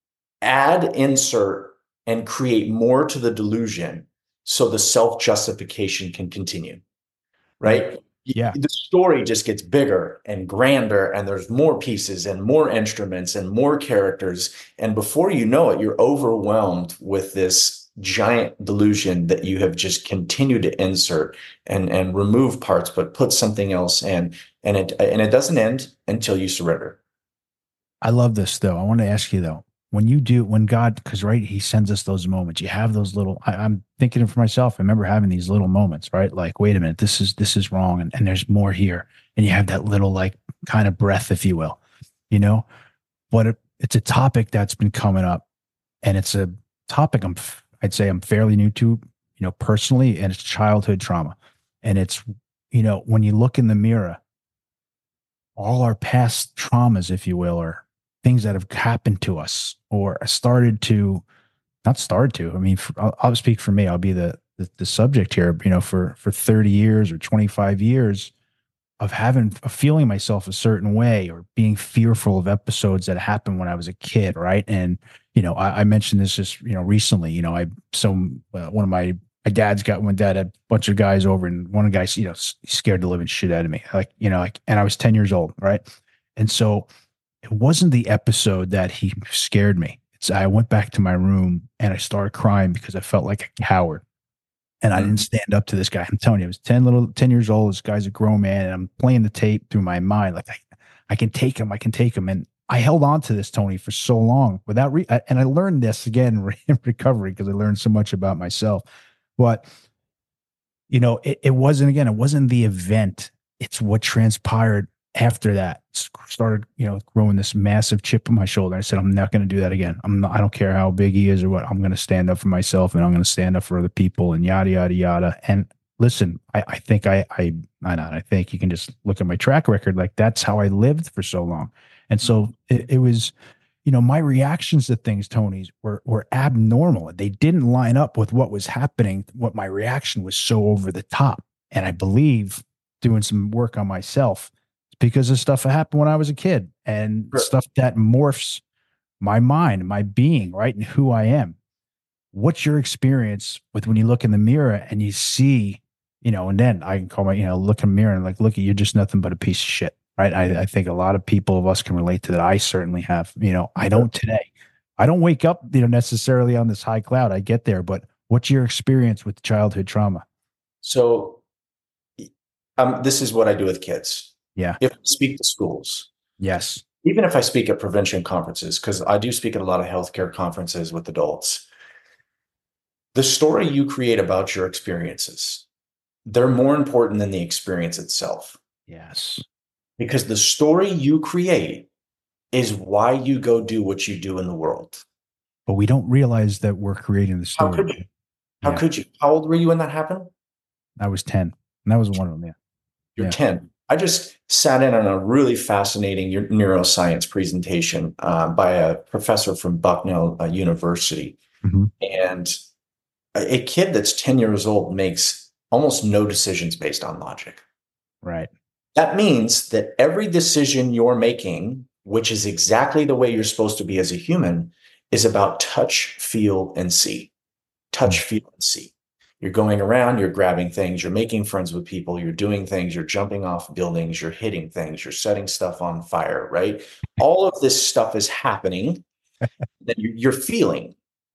add, insert, and create more to the delusion so the self-justification can continue, Right. right? Yeah. The story just gets bigger and grander, and there's more pieces and more instruments and more characters. And before you know it, you're overwhelmed with this giant delusion that you have just continued to insert and, and remove parts, but put something else in. And it, and it doesn't end until you surrender. I love this though. I want to ask you though, when you do, when God, because right, He sends us those moments. You have those little. I, I'm thinking it for myself. I remember having these little moments, right? Like, wait a minute, this is this is wrong, and, and there's more here, and you have that little like kind of breath, if you will, you know. But it, it's a topic that's been coming up, and it's a topic I'm, I'd say I'm fairly new to, you know, personally, and it's childhood trauma, and it's, you know, when you look in the mirror, all our past traumas, if you will, or things that have happened to us or started to, not started to, I mean, for, I'll, I'll speak for me. I'll be the, the, the subject here, you know, for, for thirty years or twenty-five years of having, of feeling myself a certain way or being fearful of episodes that happened when I was a kid. Right. And, you know, I, I mentioned this just, you know, recently, you know, I, some, uh, one of my, my dad's got, when dad had a bunch of guys over, and one of the guys, you know, scared the living shit out of me. Like, you know, like, and I was ten years old. Right. And so it wasn't the episode that he scared me. It's, I went back to my room and I started crying because I felt like a coward. And I didn't stand up to this guy. I'm telling you, I was ten little, ten years old. This guy's a grown man, and I'm playing the tape through my mind. Like, I, I can take him. I can take him. And I held on to this, Tony, for so long without, re- and I learned this again in recovery because I learned so much about myself. But, you know, it, it wasn't, again, it wasn't the event. It's what transpired after that. Started, you know, growing this massive chip on my shoulder. I said, I'm not going to do that again. I'm not, I don't care how big he is or what. I'm going to stand up for myself, and I'm going to stand up for other people, and yada, yada, yada. And listen, I, I think I, I, I not, I think you can just look at my track record. Like, that's how I lived for so long. And so it, it was, you know, my reactions to things, Tony's, were, were abnormal. They didn't line up with what was happening. What my reaction was so over the top. And I believe, doing some work on myself, because of stuff that happened when I was a kid, and Sure. stuff that morphs my mind, my being, right, and who I am. What's your experience with when you look in the mirror and you see, you know, and then I can call my, you know, look in the mirror and like, look, at you're just nothing but a piece of shit, right? I, I think a lot of people of us can relate to that. I certainly have. You know, I don't today. I don't wake up, you know, necessarily on this high cloud. I get there, but what's your experience with childhood trauma? So um, this is what I do with kids. Yeah. If I speak to schools, Yes. even if I speak at prevention conferences, because I do speak at a lot of healthcare conferences with adults, the story you create about your experiences, they're more important than the experience itself. Yes. Because the story you create is why you go do what you do in the world. But we don't realize that we're creating the How story. could you? How Yeah. could you? How old were you when that happened? I was ten, and that was one of them. Yeah. You're Yeah. ten. I just sat in on a really fascinating neuroscience presentation uh, by a professor from Bucknell uh, University. Mm-hmm. And a, a kid that's ten years old makes almost no decisions based on logic. Right. That means that every decision you're making, which is exactly the way you're supposed to be as a human, is about touch, feel, and see. Touch, Mm-hmm. feel, and see. You're going around, you're grabbing things, you're making friends with people, you're doing things, you're jumping off buildings, you're hitting things, you're setting stuff on fire, right? All of this stuff is happening that you're feeling.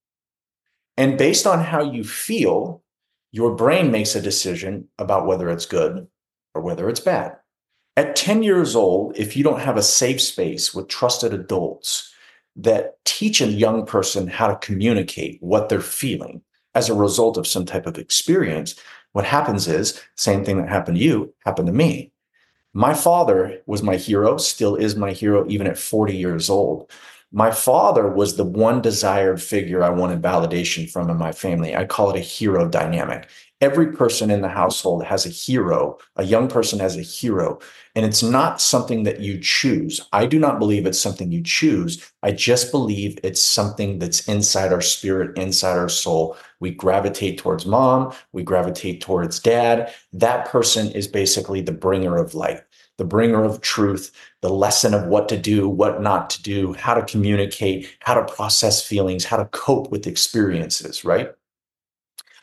And based on how you feel, your brain makes a decision about whether it's good or whether it's bad. At ten years old, if you don't have a safe space with trusted adults that teach a young person how to communicate what they're feeling as a result of some type of experience, what happens is, same thing that happened to you happened to me. My father was my hero, still is my hero, even at forty years old. My father was the one desired figure I wanted validation from in my family. I call it a hero dynamic. Every person in the household has a hero. A young person has a hero. And it's not something that you choose. I do not believe it's something you choose. I just believe it's something that's inside our spirit, inside our soul. We gravitate towards mom. We gravitate towards dad. That person is basically the bringer of light, the bringer of truth, the lesson of what to do, what not to do, how to communicate, how to process feelings, how to cope with experiences, right?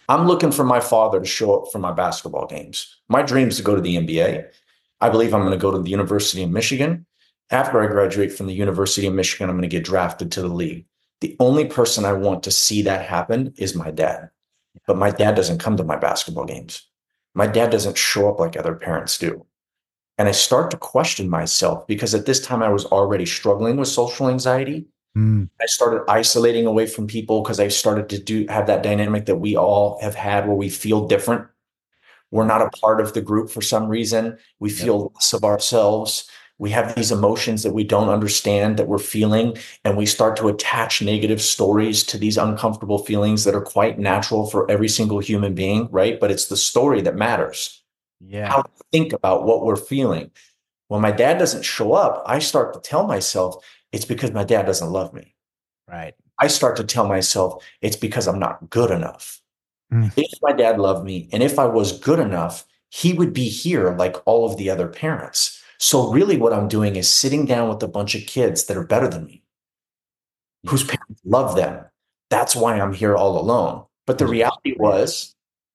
I'm looking for my father to show up for my basketball games. My dream is to go to the N B A. I believe I'm going to go to the University of Michigan. After I graduate from the University of Michigan, I'm going to get drafted to the league. The only person I want to see that happen is my dad. But my dad doesn't come to my basketball games. My dad doesn't show up like other parents do. And I start to question myself because at this time I was already struggling with social anxiety. Mm. I started isolating away from people because I started to do have that dynamic that we all have had where we feel different. We're not a part of the group for some reason. We feel yep. less of ourselves. We have these emotions that we don't understand that we're feeling, and we start to attach negative stories to these uncomfortable feelings that are quite natural for every single human being, right? But it's the story that matters. Yeah. How to think about what we're feeling. When my dad doesn't show up, I start to tell myself it's because my dad doesn't love me. Right. I start to tell myself it's because I'm not good enough. Mm. If my dad loved me and if I was good enough, he would be here like all of the other parents. So really what I'm doing is sitting down with a bunch of kids that are better than me, yeah. whose parents love them. That's why I'm here all alone. But the reality was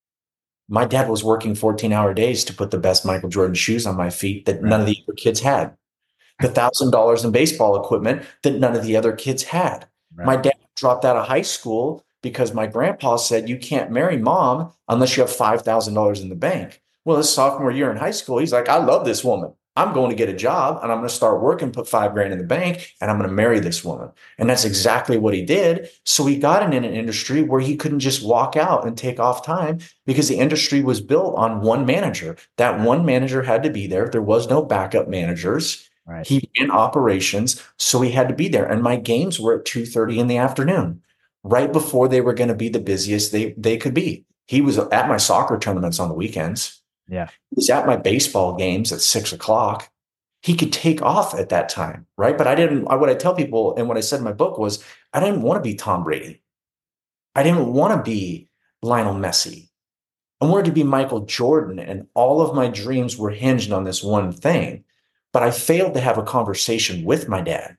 my dad was working fourteen hour days to put the best Michael Jordan shoes on my feet that right. none of the other kids had. The one thousand dollars in baseball equipment that none of the other kids had. Right. My dad dropped out of high school because my grandpa said, you can't marry mom unless you have five thousand dollars in the bank. Well, his sophomore year in high school, he's like, I love this woman. I'm going to get a job and I'm going to start working, put five grand in the bank, and I'm going to marry this woman. And that's exactly what he did. So he got in an industry where he couldn't just walk out and take off time because the industry was built on one manager. That one manager had to be there. There was no backup managers. Right. He ran operations, so he had to be there. And my games were at two thirty in the afternoon, right before they were going to be the busiest they, they could be. He was at my soccer tournaments on the weekends. Yeah. He was at my baseball games at six o'clock. He could take off at that time, right? But I didn't, I, what I tell people and what I said in my book was, I didn't want to be Tom Brady. I didn't want to be Lionel Messi. I wanted to be Michael Jordan, and all of my dreams were hinged on this one thing. But I failed to have a conversation with my dad.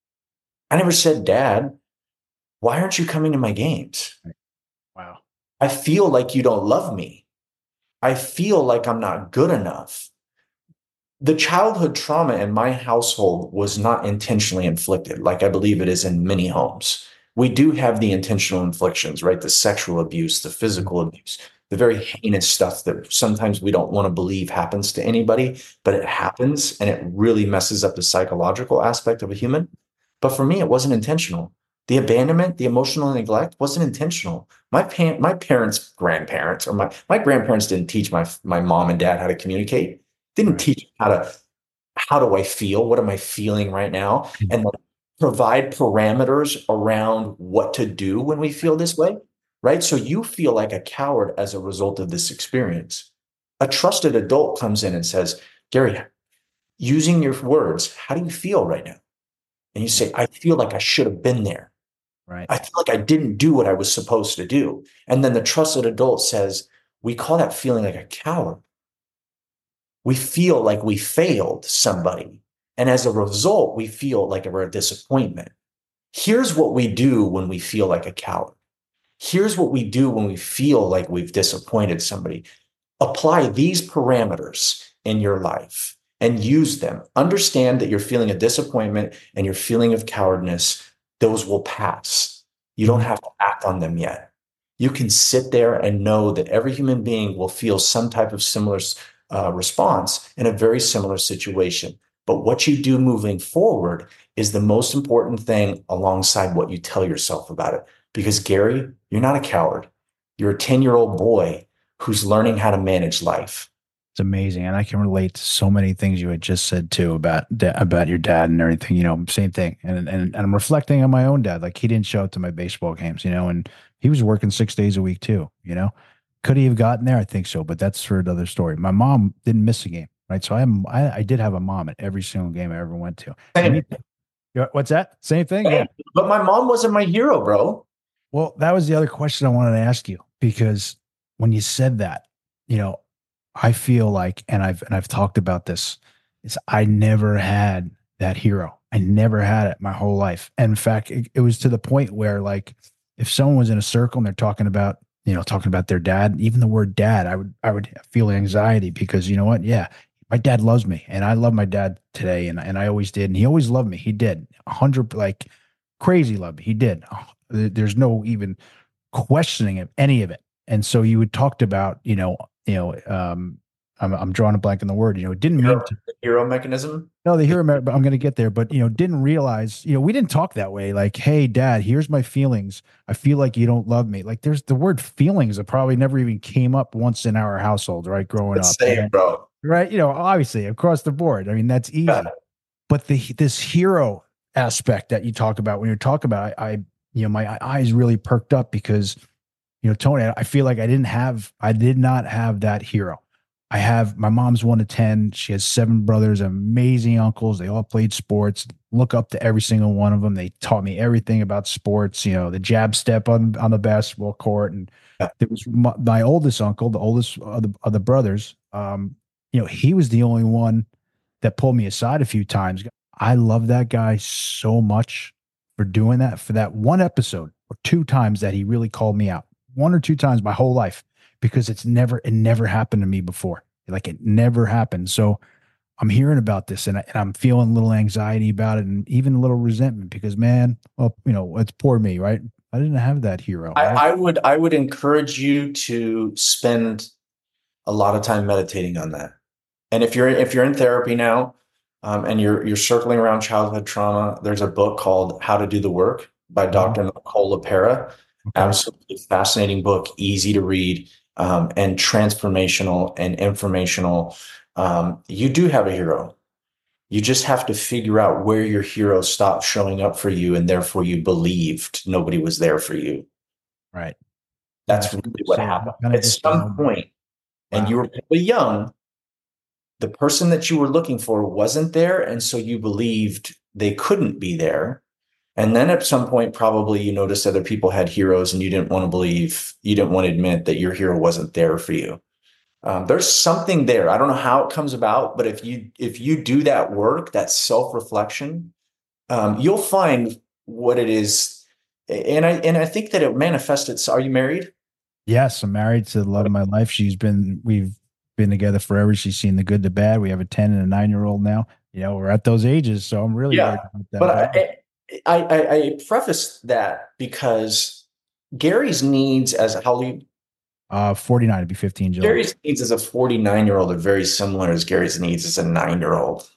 I never said, Dad, why aren't you coming to my games? Wow. I feel like you don't love me. I feel like I'm not good enough. The childhood trauma in my household was not intentionally inflicted, like I believe it is in many homes. We do have the intentional inflictions, right? The sexual abuse, the physical abuse, the very heinous stuff that sometimes we don't want to believe happens to anybody, but it happens and it really messes up the psychological aspect of a human. But for me, it wasn't intentional. The abandonment, the emotional neglect wasn't intentional. My pa- my parents, grandparents, or my, my grandparents didn't teach my, my mom and dad how to communicate. Didn't right. teach how to, how do I feel? What am I feeling right now? Mm-hmm. And then provide parameters around what to do when we feel this way, right? So you feel like a coward as a result of this experience. A trusted adult comes in and says, Gary, using your words, how do you feel right now? And you say, I feel like I should have been there. Right. I feel like I didn't do what I was supposed to do. And then the trusted adult says, we call that feeling like a coward. We feel like we failed somebody. And as a result, we feel like we're a disappointment. Here's what we do when we feel like a coward. Here's what we do when we feel like we've disappointed somebody. Apply these parameters in your life and use them. Understand that you're feeling a disappointment and your feeling of cowardness. Those will pass. You don't have to act on them yet. You can sit there and know that every human being will feel some type of similar uh, response in a very similar situation. But what you do moving forward is the most important thing alongside what you tell yourself about it. Because Gary, you're not a coward. You're a ten-year-old boy who's learning how to manage life. It's amazing. And I can relate to so many things you had just said too about, about your dad and everything, you know, same thing. And, and, and I'm reflecting on my own dad. Like he didn't show up to my baseball games, you know, and he was working six days a week too, you know, could he have gotten there? I think so, but that's for another story. My mom didn't miss a game, right? So I'm, I, I did have a mom at every single game I ever went to. Same. What's that? Same thing? Yeah. But my mom wasn't my hero, bro. Well, that was the other question I wanted to ask you, because when you said that, you know, I feel like, and I've, and I've talked about this, is I never had that hero. I never had it my whole life. And in fact, it, it was to the point where like, if someone was in a circle and they're talking about, you know, talking about their dad, even the word dad, I would, I would feel anxiety because you know what? Yeah, my dad loves me and I love my dad today. And, and I always did. And he always loved me. He did a hundred, like crazy love me. He did. Oh, there's no even questioning of any of it. And so you had talked about, you know, you know, um, I'm, I'm drawing a blank on the word, you know, it didn't mean Hero, to. hero mechanism. No, the hero, but I'm going to get there. But you know, didn't realize, you know, we didn't talk that way. Like, hey, Dad, here's my feelings. I feel like you don't love me. Like, there's the word feelings that probably never even came up once in our household, right? Growing Let's up, say it, and bro. right, you know, obviously across the board. I mean, that's Yeah. easy. But the this hero aspect that you talk about when you're talking about, I, I you know, my eyes really perked up because you know, Tony, I feel like I didn't have, I did not have that hero. I have, my mom's one to ten. She has seven brothers, amazing uncles. They all played sports. Look up to every single one of them. They taught me everything about sports, you know, the jab step on, on the basketball court. And Yeah. there was my, my oldest uncle, the oldest of the, of the brothers. Um, you know, he was the only one that pulled me aside a few times. I love that guy so much for doing that, for that one episode or two times that he really called me out, one or two times my whole life, because it's never, it never happened to me before. Like it never happened. So I'm hearing about this and, I, and I'm feeling a little anxiety about it and even a little resentment because man, well, you know, it's poor me, right? I didn't have that hero. I, Right? I would I would encourage you to spend a lot of time meditating on that. And if you're if you're in therapy now, um, and you're you're circling around childhood trauma, there's a book called How to Do the Work by Mhm. doctor Nicole LePera. Okay. Absolutely fascinating book, easy to read, um, and transformational and informational. Um, you do have a hero. You just have to figure out where your hero stopped showing up for you, and therefore you believed nobody was there for you. Right. And That's that's really what so happened. kind of At just some allowed. point, and you Wow. were probably young, the person that you were looking for wasn't there. And so you believed they couldn't be there. And then at some point, probably you noticed other people had heroes and you didn't want to believe, you didn't want to admit that your hero wasn't there for you. Um, there's something there. I don't know how it comes about, but if you if you do that work, that self-reflection, um, you'll find what it is. And I and I think that it manifests. Are you married? Yes, I'm married to the love of my life. She's been, we've been together forever. She's seen the good, the bad. We have a ten and a nine year old now. You know, we're at those ages. So I'm really Yeah. worried about that. But But I, I, I, I preface that because Gary's needs as a how old uh, forty-nine to be fifteen July. Gary's needs as a forty-nine year old are very similar as Gary's needs as a nine year old.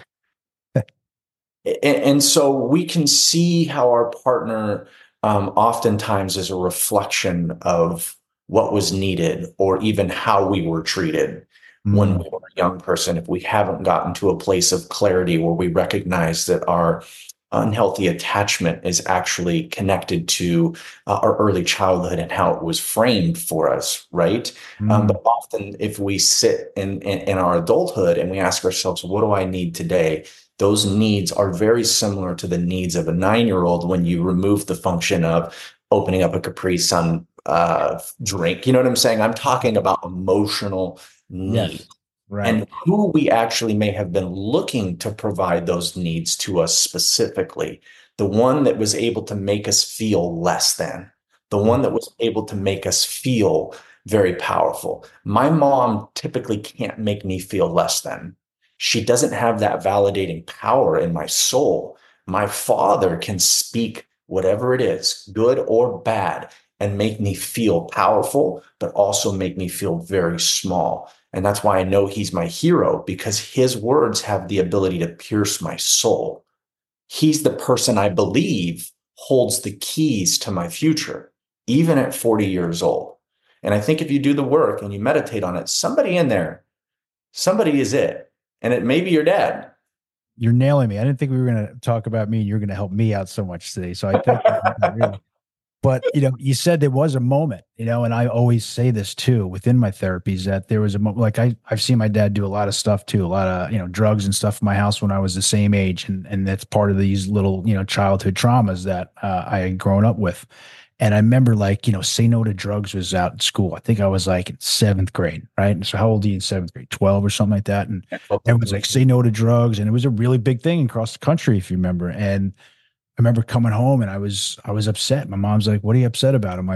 And, and so we can see how our partner um, oftentimes is a reflection of what was needed or even how we were treated when Mm, we were a young person. If we haven't gotten to a place of clarity where we recognize that our unhealthy attachment is actually connected to uh, our early childhood and how it was framed for us, right? Um, mm, but often, if we sit in, in in our adulthood and we ask ourselves, "What do I need today?" Those needs are very similar to the needs of a nine-year-old when you remove the function of opening up a Capri Sun uh, drink. You know what I'm saying? I'm talking about emotional need yes. Right. and who we actually may have been looking to provide those needs to us specifically. The one that was able to make us feel less than, the Mm, one that was able to make us feel very powerful. My mom typically can't make me feel less than. She doesn't have that validating power in my soul. My father can speak whatever it is, good or bad, and make me feel powerful, but also make me feel very small. And that's why I know he's my hero because his words have the ability to pierce my soul. He's the person I believe holds the keys to my future, even at forty years old. And I think if you do the work and you meditate on it, somebody in there, somebody is it. And it may be your dad. you're nailing me. I didn't think we were going to talk about me and you're going to help me out so much today. So I thank you for that, really. But you know, you said there was a moment, you know, and I always say this too within my therapies that there was a moment. Like I, I've seen my dad do a lot of stuff too, a lot of you know drugs and stuff in my house when I was the same age, and and that's part of these little you know childhood traumas that uh, I had grown up with. And I remember like you know, Say No to Drugs was out in school. I think I was like in seventh grade, right? And so how old are you in seventh grade? Twelve or something like that. And everyone's like, say no to drugs, and it was a really big thing across the country, if you remember. And I remember coming home and I was I was upset. My mom's like, "What are you upset about?" I'm like,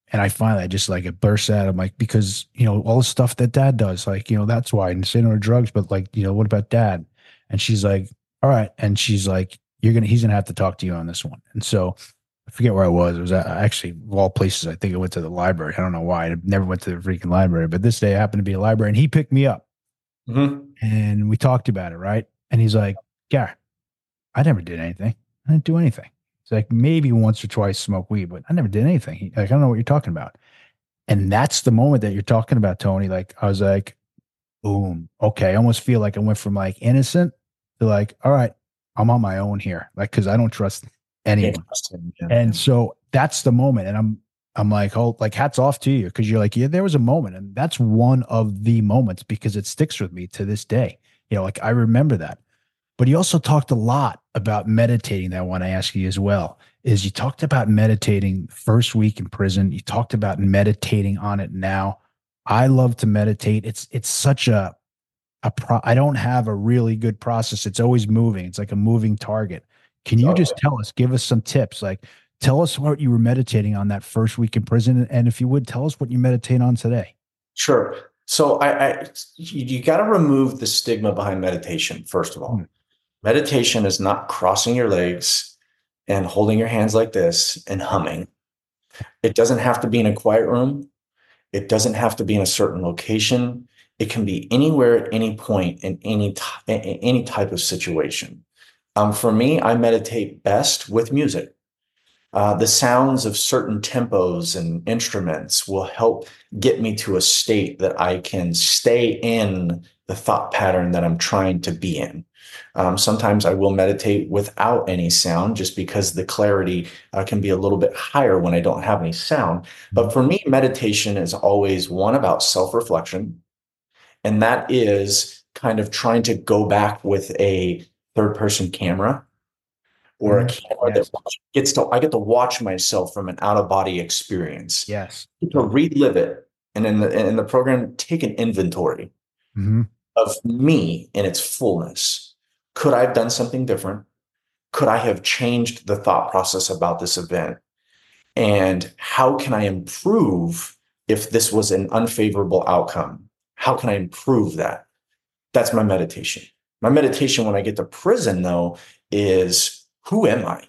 And I finally I just like it burst out. I'm like, because you know, all the stuff that dad does, like, you know, that's why. And say no to drugs, but like, you know, what about dad? And she's like, all right. And she's like, you're gonna he's gonna have to talk to you on this one. And so I forget where I was. It was at, actually of all places. I think I went to the library. I don't know why. I never went to the freaking library, but this day I happened to be a library and he picked me up Mm-hmm. and we talked about it, right? And he's like, yeah, I never did anything. I didn't do anything. It's like maybe once or twice smoke weed, but I never did anything. He, like, I don't know what you're talking about. And that's the moment that you're talking about, Tony. Like, I was like, boom. Okay. I almost feel like I went from like innocent to like, all right, I'm on my own here. Like, cause I don't trust anyone. Yeah. And so that's the moment. And I'm, I'm like, oh, like hats off to you. Cause you're like, yeah, there was a moment. And that's one of the moments because it sticks with me to this day. You know, like I remember that. But he also talked a lot about meditating that I want to ask you as well. Is you talked about meditating first week in prison. You talked about meditating on it now. I love to meditate. It's it's such a a pro I don't have a really good process. It's always moving. It's like a moving target. Can you just tell us, give us some tips? Like tell us what you were meditating on that first week in prison. And if you would tell us what you meditate on today. Sure. So I, I you, you got to remove the stigma behind meditation, first of all. Hmm. Meditation is not crossing your legs and holding your hands like this and humming. It doesn't have to be in a quiet room. It doesn't have to be in a certain location. It can be anywhere at any point in any any type of situation. Um, for me, I meditate best with music. Uh, the sounds of certain tempos and instruments will help get me to a state that I can stay in the thought pattern that I'm trying to be in. Um, sometimes I will meditate without any sound just because the clarity uh, can be a little bit higher when I don't have any sound. But for me, meditation is always one about self-reflection. And that is kind of trying to go back with a third person camera or a Mhm. camera Yes. that gets to, I get to watch myself from an out of body experience, Yes. to relive it. And in the, in the program, take an inventory Mm-hmm. of me in its fullness. Could I have done something different? Could I have changed the thought process about this event? And how can I improve if this was an unfavorable outcome? How can I improve that? That's my meditation. My meditation when I get to prison, though, is who am I?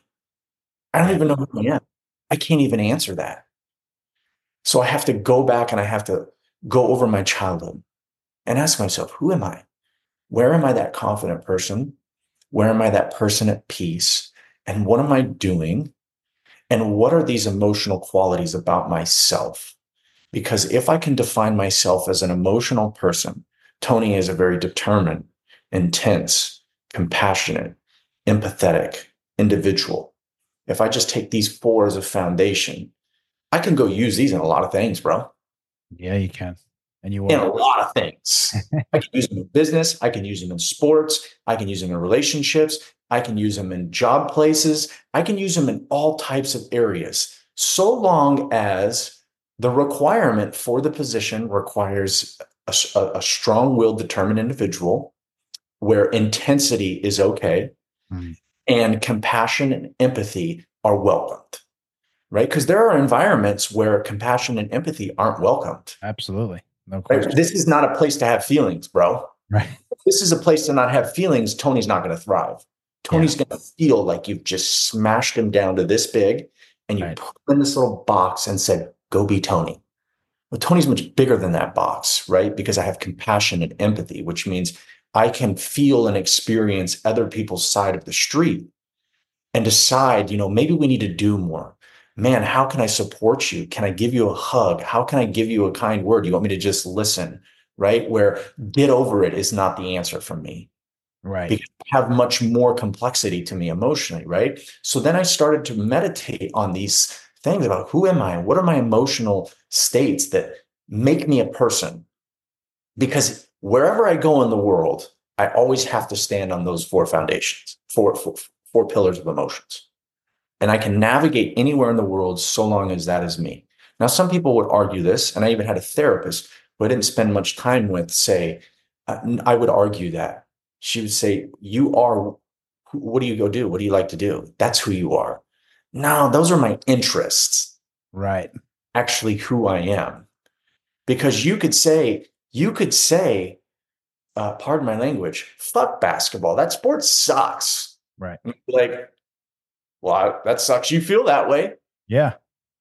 I don't Yeah. even know who I am. I can't even answer that. So I have to go back and I have to go over my childhood and ask myself, who am I? Where am I that confident person? Where am I that person at peace? And what am I doing? And what are these emotional qualities about myself? Because if I can define myself as an emotional person, Tony is a very determined, intense, compassionate, empathetic individual. If I just take these four as a foundation, I can go use these in a lot of things, bro. Yeah, you can. And you In a will. lot of things. I can use them in business. I can use them in sports. I can use them in relationships. I can use them in job places. I can use them in all types of areas, so long as the requirement for the position requires a, a, a strong-willed, determined individual where intensity is okay Mm. and compassion and empathy are welcomed, right? Because there are environments where compassion and empathy aren't welcomed. Absolutely. No Right? question. This is not a place to have feelings, bro. Right. If this is a place to not have feelings, Tony's not going to thrive. Yeah. Tony's going to feel like you've just smashed him down to this big and you Right. put him in this little box and said, go be Tony. Well, Tony's much bigger than that box, right? Because I have compassion and empathy, which means I can feel and experience other people's side of the street and decide, you know, maybe we need to do more. Man, how can I support you? Can I give you a hug? How can I give you a kind word? You want me to just listen, right? Where get over it is not the answer for me Right. because I have much more complexity to me emotionally, right? So then I started to meditate on these things about who am I? What are my emotional states that make me a person? Because wherever I go in the world, I always have to stand on those four foundations, four, four, four pillars of emotions. And I can navigate anywhere in the world so long as that is me. Now, some people would argue this, and I even had a therapist who I didn't spend much time with say, uh, I would argue that. She would say, you are, what do you go do? What do you like to do? That's who you are. No, those are my interests. Right. actually who I am. Because you could say, you could say, uh, pardon my language, fuck basketball. That sport sucks. Right. Like, well, I, that sucks. You feel that way. Yeah.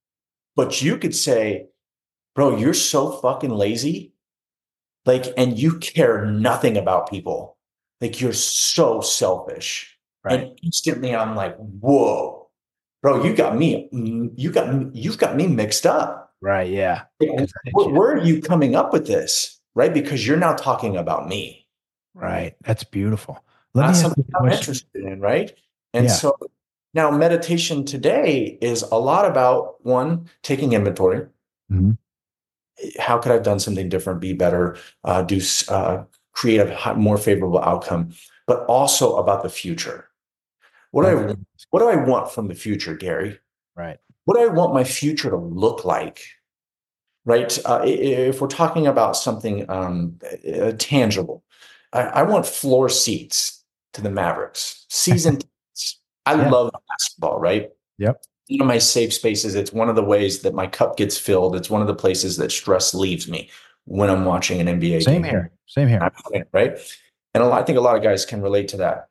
But you could say, bro, you're so fucking lazy. Like, and you care nothing about people. Like, you're so selfish. Right. And instantly I'm like, whoa, bro, you got me, you got me, you've got me mixed up. Right. Yeah. Like, where, where are you coming up with this? Right? Because you're now talking about me. Right. That's beautiful. Let Not me ask you something a I'm question. interested in, right? And Yeah. so now meditation today is a lot about one, taking inventory. Mhm. How could I have done something different, be better, uh, do uh, create a more favorable outcome, but also about the future. What do I what do I want from the future, Gary? Right. What do I want my future to look like? Right? Uh, if we're talking about something um, uh, tangible, I, I want floor seats to the Mavericks. Season tickets. I Yeah. love basketball, right? Yep. One of my safe spaces. It's one of the ways that my cup gets filled. It's one of the places that stress leaves me when I'm watching an N B A Same game. here. Same here. Right? And a lot, I think a lot of guys can relate to that.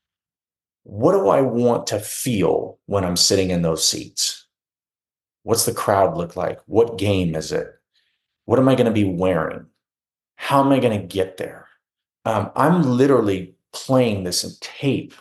What do I want to feel when I'm sitting in those seats? What's the crowd look like? What game is it? What am I going to be wearing? How am I going to get there? Um, I'm literally playing this tape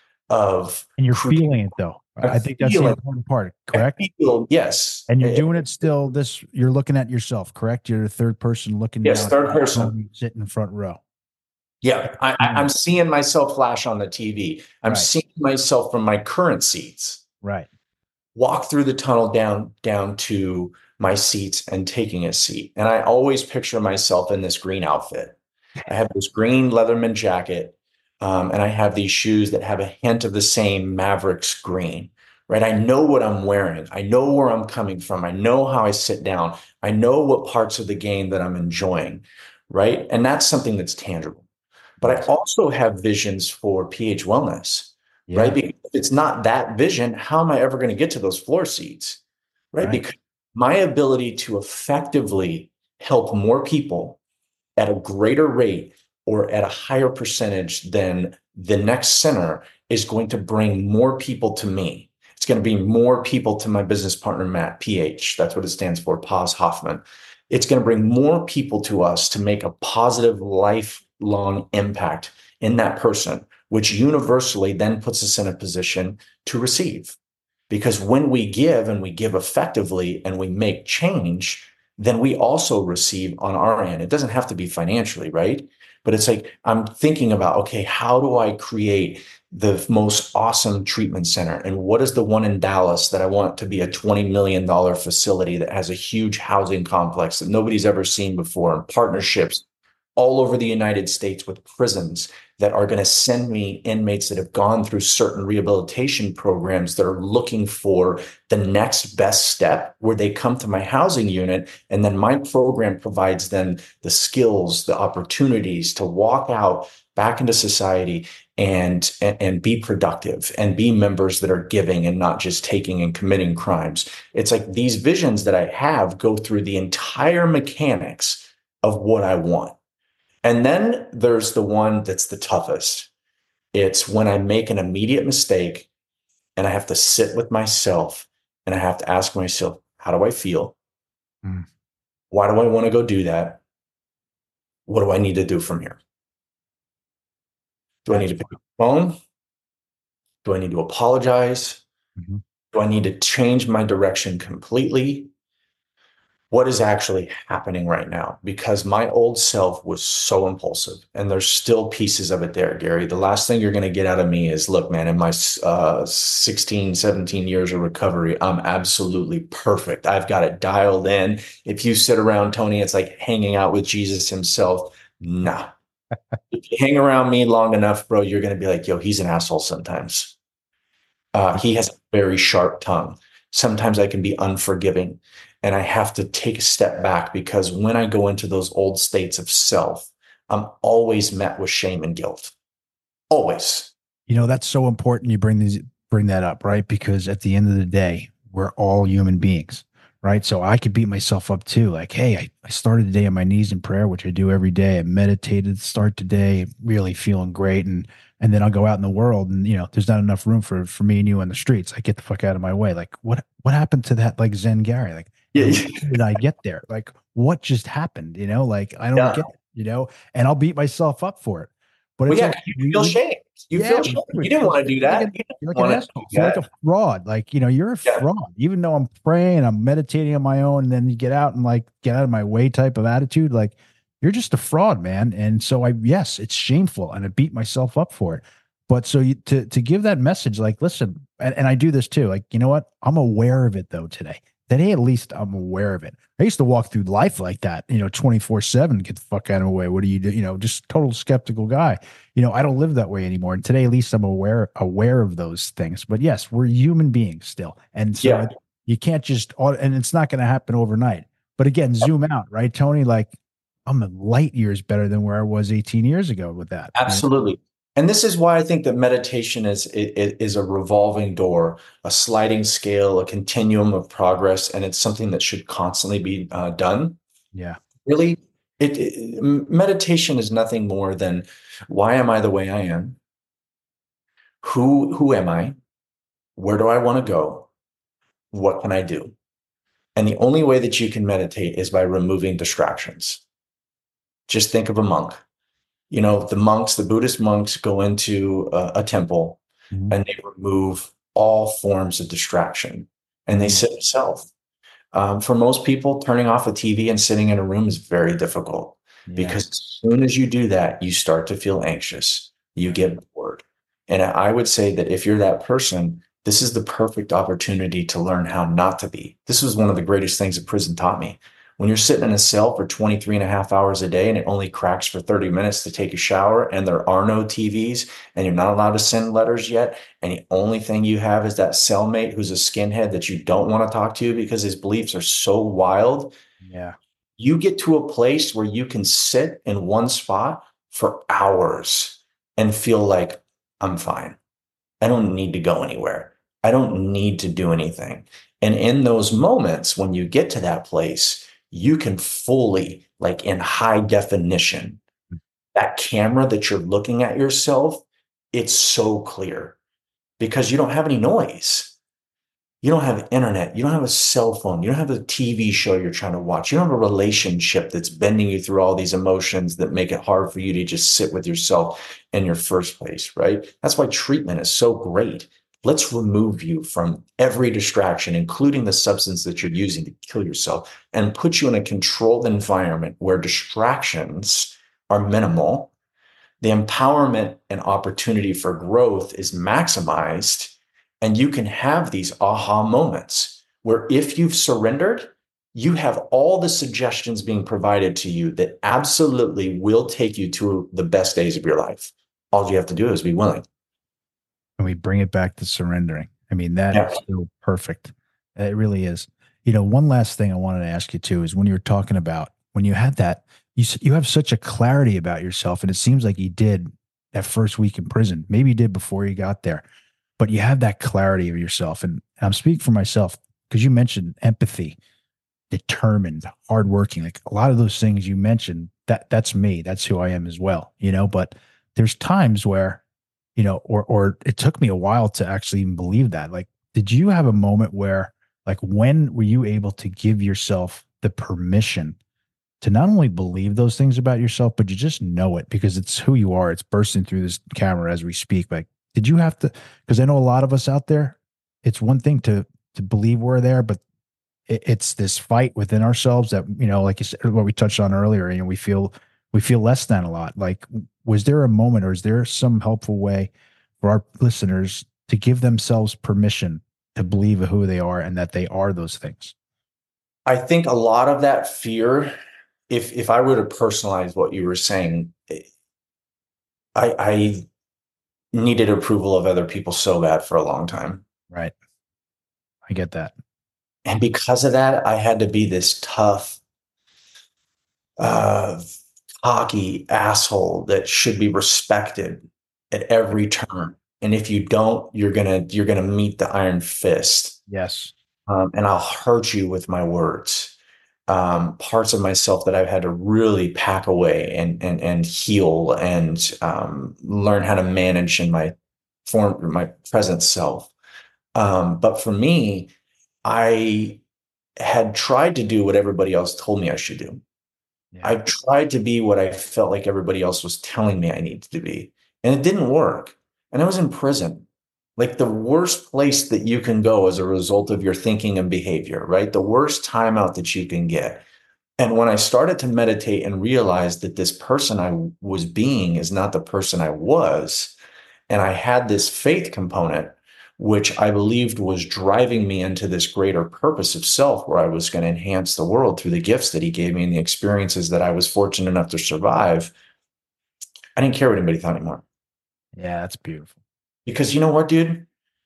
of And you're creating. feeling it though. I'm I think that's the feeling- important part, I correct? feel, yes. And you're Eh, doing it still this you're looking at yourself, correct? You're the third person looking Yes, down third person. sitting in front row. Yeah, I, I, I'm seeing myself flash on the T V. I'm Right. seeing myself from my current seats Right. walk through the tunnel down down to my seats and taking a seat. And I always picture myself in this green outfit. I have this green Leatherman jacket, um, and I have these shoes that have a hint of the same Mavericks green. Right? I know what I'm wearing. I know where I'm coming from. I know how I sit down. I know what parts of the game that I'm enjoying. Right? And that's something that's tangible. But I also have visions for P H Wellness, Yeah. right? Because if it's not that vision, how am I ever going to get to those floor seats, right? Right. Because my ability to effectively help more people at a greater rate or at a higher percentage than the next center is going to bring more people to me. It's going to be more people to my business partner, Matt, P H. That's what it stands for, Paz Hoffman. It's going to bring more people to us to make a positive lifelong impact in that person, which universally then puts us in a position to receive. Because when we give and we give effectively and we make change, then we also receive on our end. It doesn't have to be financially, right? But it's like, I'm thinking about, okay, how do I create the most awesome treatment center? And what is the one in Dallas that I want to be a twenty million dollars facility that has a huge housing complex that nobody's ever seen before, and partnerships all over the United States with prisons that are going to send me inmates that have gone through certain rehabilitation programs that are looking for the next best step, where they come to my housing unit. And then my program provides them the skills, the opportunities to walk out back into society and, and, and be productive and be members that are giving and not just taking and committing crimes. It's like these visions that I have go through the entire mechanics of what I want. And then there's the one that's the toughest. It's when I make an immediate mistake and I have to sit with myself and I have to ask myself, how do I feel? Mm. Why do I want to go do that? What do I need to do from here? Do I need to pick up the phone? Do I need to apologize? Mm-hmm. Do I need to change my direction completely? What is actually happening right now? Because my old self was so impulsive, and there's still pieces of it there, Gary. The last thing you're going to get out of me is, look, man, in my uh, sixteen, seventeen years of recovery, I'm absolutely perfect. I've got it dialed in. If you sit around Tony, it's like hanging out with Jesus himself. Nah. If you hang around me long enough, bro, you're going to be like, yo, he's an asshole sometimes. Uh, he has a very sharp tongue. Sometimes I can be unforgiving. And I have to take a step back, because when I go into those old states of self, I'm always met with shame and guilt. Always. You know, that's so important you bring these bring that up, right? Because at the end of the day, we're all human beings, right? So I could beat myself up too. Like, hey, I, I started the day on my knees in prayer, which I do every day. I meditated, start the day, really feeling great. And and then I'll go out in the world and you know, there's not enough room for for me and you on the streets. I get the fuck out of my way. Like, what what happened to that like Zen Gary? Like, Yeah. how did I get there? Like, what just happened? You know, like I don't Yeah. get it, you know, and I'll beat myself up for it. But Well, it's yeah, okay. 'cause you We, feel we shame. You yeah, feel we shame. do You it didn't because want to do you're like that. an You didn't you're like an want to do asshole. Feel like a that. fraud. Like, you know, you're a Yeah. fraud. Even though I'm praying, I'm meditating on my own, and then you get out and like get out of my way type of attitude. Like, you're just a fraud, man. And so I yes, it's shameful, and I beat myself up for it. But so you to to give that message, like, listen, and, and I do this too. Like, you know what? I'm aware of it though today. Today, at least I'm aware of it. I used to walk through life like that, you know, twenty-four seven, get the fuck out of my way. What do you do? You know, just total skeptical guy. You know, I don't live that way anymore. And today, at least I'm aware aware of those things. But yes, we're human beings still. And so Yeah. it, you can't just, and it's not going to happen overnight. But again, zoom out, right, Tony? Like, I'm a light years better than where I was eighteen years ago with that. You know? Absolutely. And this is why I think that meditation is it, is a revolving door, a sliding scale, a continuum of progress, and it's something that should constantly be uh, done. Yeah. Really, it, it meditation is nothing more than why am I the way I am? Who who am I? Where do I want to go? What can I do? And the only way that you can meditate is by removing distractions. Just think of a monk. You know, the monks, the Buddhist monks go into a, a temple Mhm. and they remove all forms of distraction and they Mhm. sit self. Um, for most people, turning off a T V and sitting in a room is very difficult Yeah. because as soon as you do that, you start to feel anxious. You get bored. And I would say that if you're that person, this is the perfect opportunity to learn how not to be. This was one of the greatest things that prison taught me. When you're sitting in a cell for twenty-three and a half hours a day and it only cracks for thirty minutes to take a shower and there are no T Vs and you're not allowed to send letters yet, and the only thing you have is that cellmate who's a skinhead that you don't want to talk to because his beliefs are so wild, Yeah. you get to a place where you can sit in one spot for hours and feel like I'm fine. I don't need to go anywhere. I don't need to do anything. And in those moments, when you get to that place, you can fully, like in high definition, that camera that you're looking at yourself, it's so clear because you don't have any noise. You don't have internet. You don't have a cell phone. You don't have a T V show you're trying to watch. You don't have a relationship that's bending you through all these emotions that make it hard for you to just sit with yourself in your first place, right? That's why treatment is so great. Let's remove you from every distraction, including the substance that you're using to kill yourself, and put you in a controlled environment where distractions are minimal. The empowerment and opportunity for growth is maximized, and you can have these aha moments where if you've surrendered, you have all the suggestions being provided to you that absolutely will take you to the best days of your life. All you have to do is be willing. And we bring it back to surrendering. I mean, that Yeah. is so perfect. It really is. You know, one last thing I wanted to ask you too is when you were talking about when you had that, you you have such a clarity about yourself, and it seems like you did that first week in prison. Maybe you did before you got there, but you have that clarity of yourself. And I'm speaking for myself because you mentioned empathy, determined, hardworking, like a lot of those things you mentioned. That that's me. That's who I am as well. You know, but there's times where you know, or or it took me a while to actually even believe that. Like, did you have a moment where, like, when were you able to give yourself the permission to not only believe those things about yourself, but you just know it because it's who you are. It's bursting through this camera as we speak. Like, did you have to? Because I know a lot of us out there, it's one thing to to believe we're there, but it, it's this fight within ourselves that you know, like you said, what we touched on earlier. You know, we feel we feel less than a lot. Like, was there a moment, or is there some helpful way for our listeners to give themselves permission to believe who they are and that they are those things? I think a lot of that fear, if if I were to personalize what you were saying, I, I needed approval of other people so bad for a long time. Right. I get that. And because of that, I had to be this tough, uh, cocky asshole that should be respected at every turn. And if you don't, you're gonna you're gonna meet the iron fist. Yes. um, and I'll hurt you with my words. Um, parts of myself that I've had to really pack away and and and heal and um, learn how to manage in my form, my present self. Um, but for me, I had tried to do what everybody else told me I should do. Yeah. I tried to be what I felt like everybody else was telling me I needed to be, and it didn't work. And I was in prison, like the worst place that you can go as a result of your thinking and behavior, right? The worst timeout that you can get. And when I started to meditate and realize that this person I was being is not the person I was, and I had this faith component, which I believed was driving me into this greater purpose of self, where I was going to enhance the world through the gifts that he gave me and the experiences that I was fortunate enough to survive. I didn't care what anybody thought anymore. Yeah, that's beautiful. Because you know what, dude?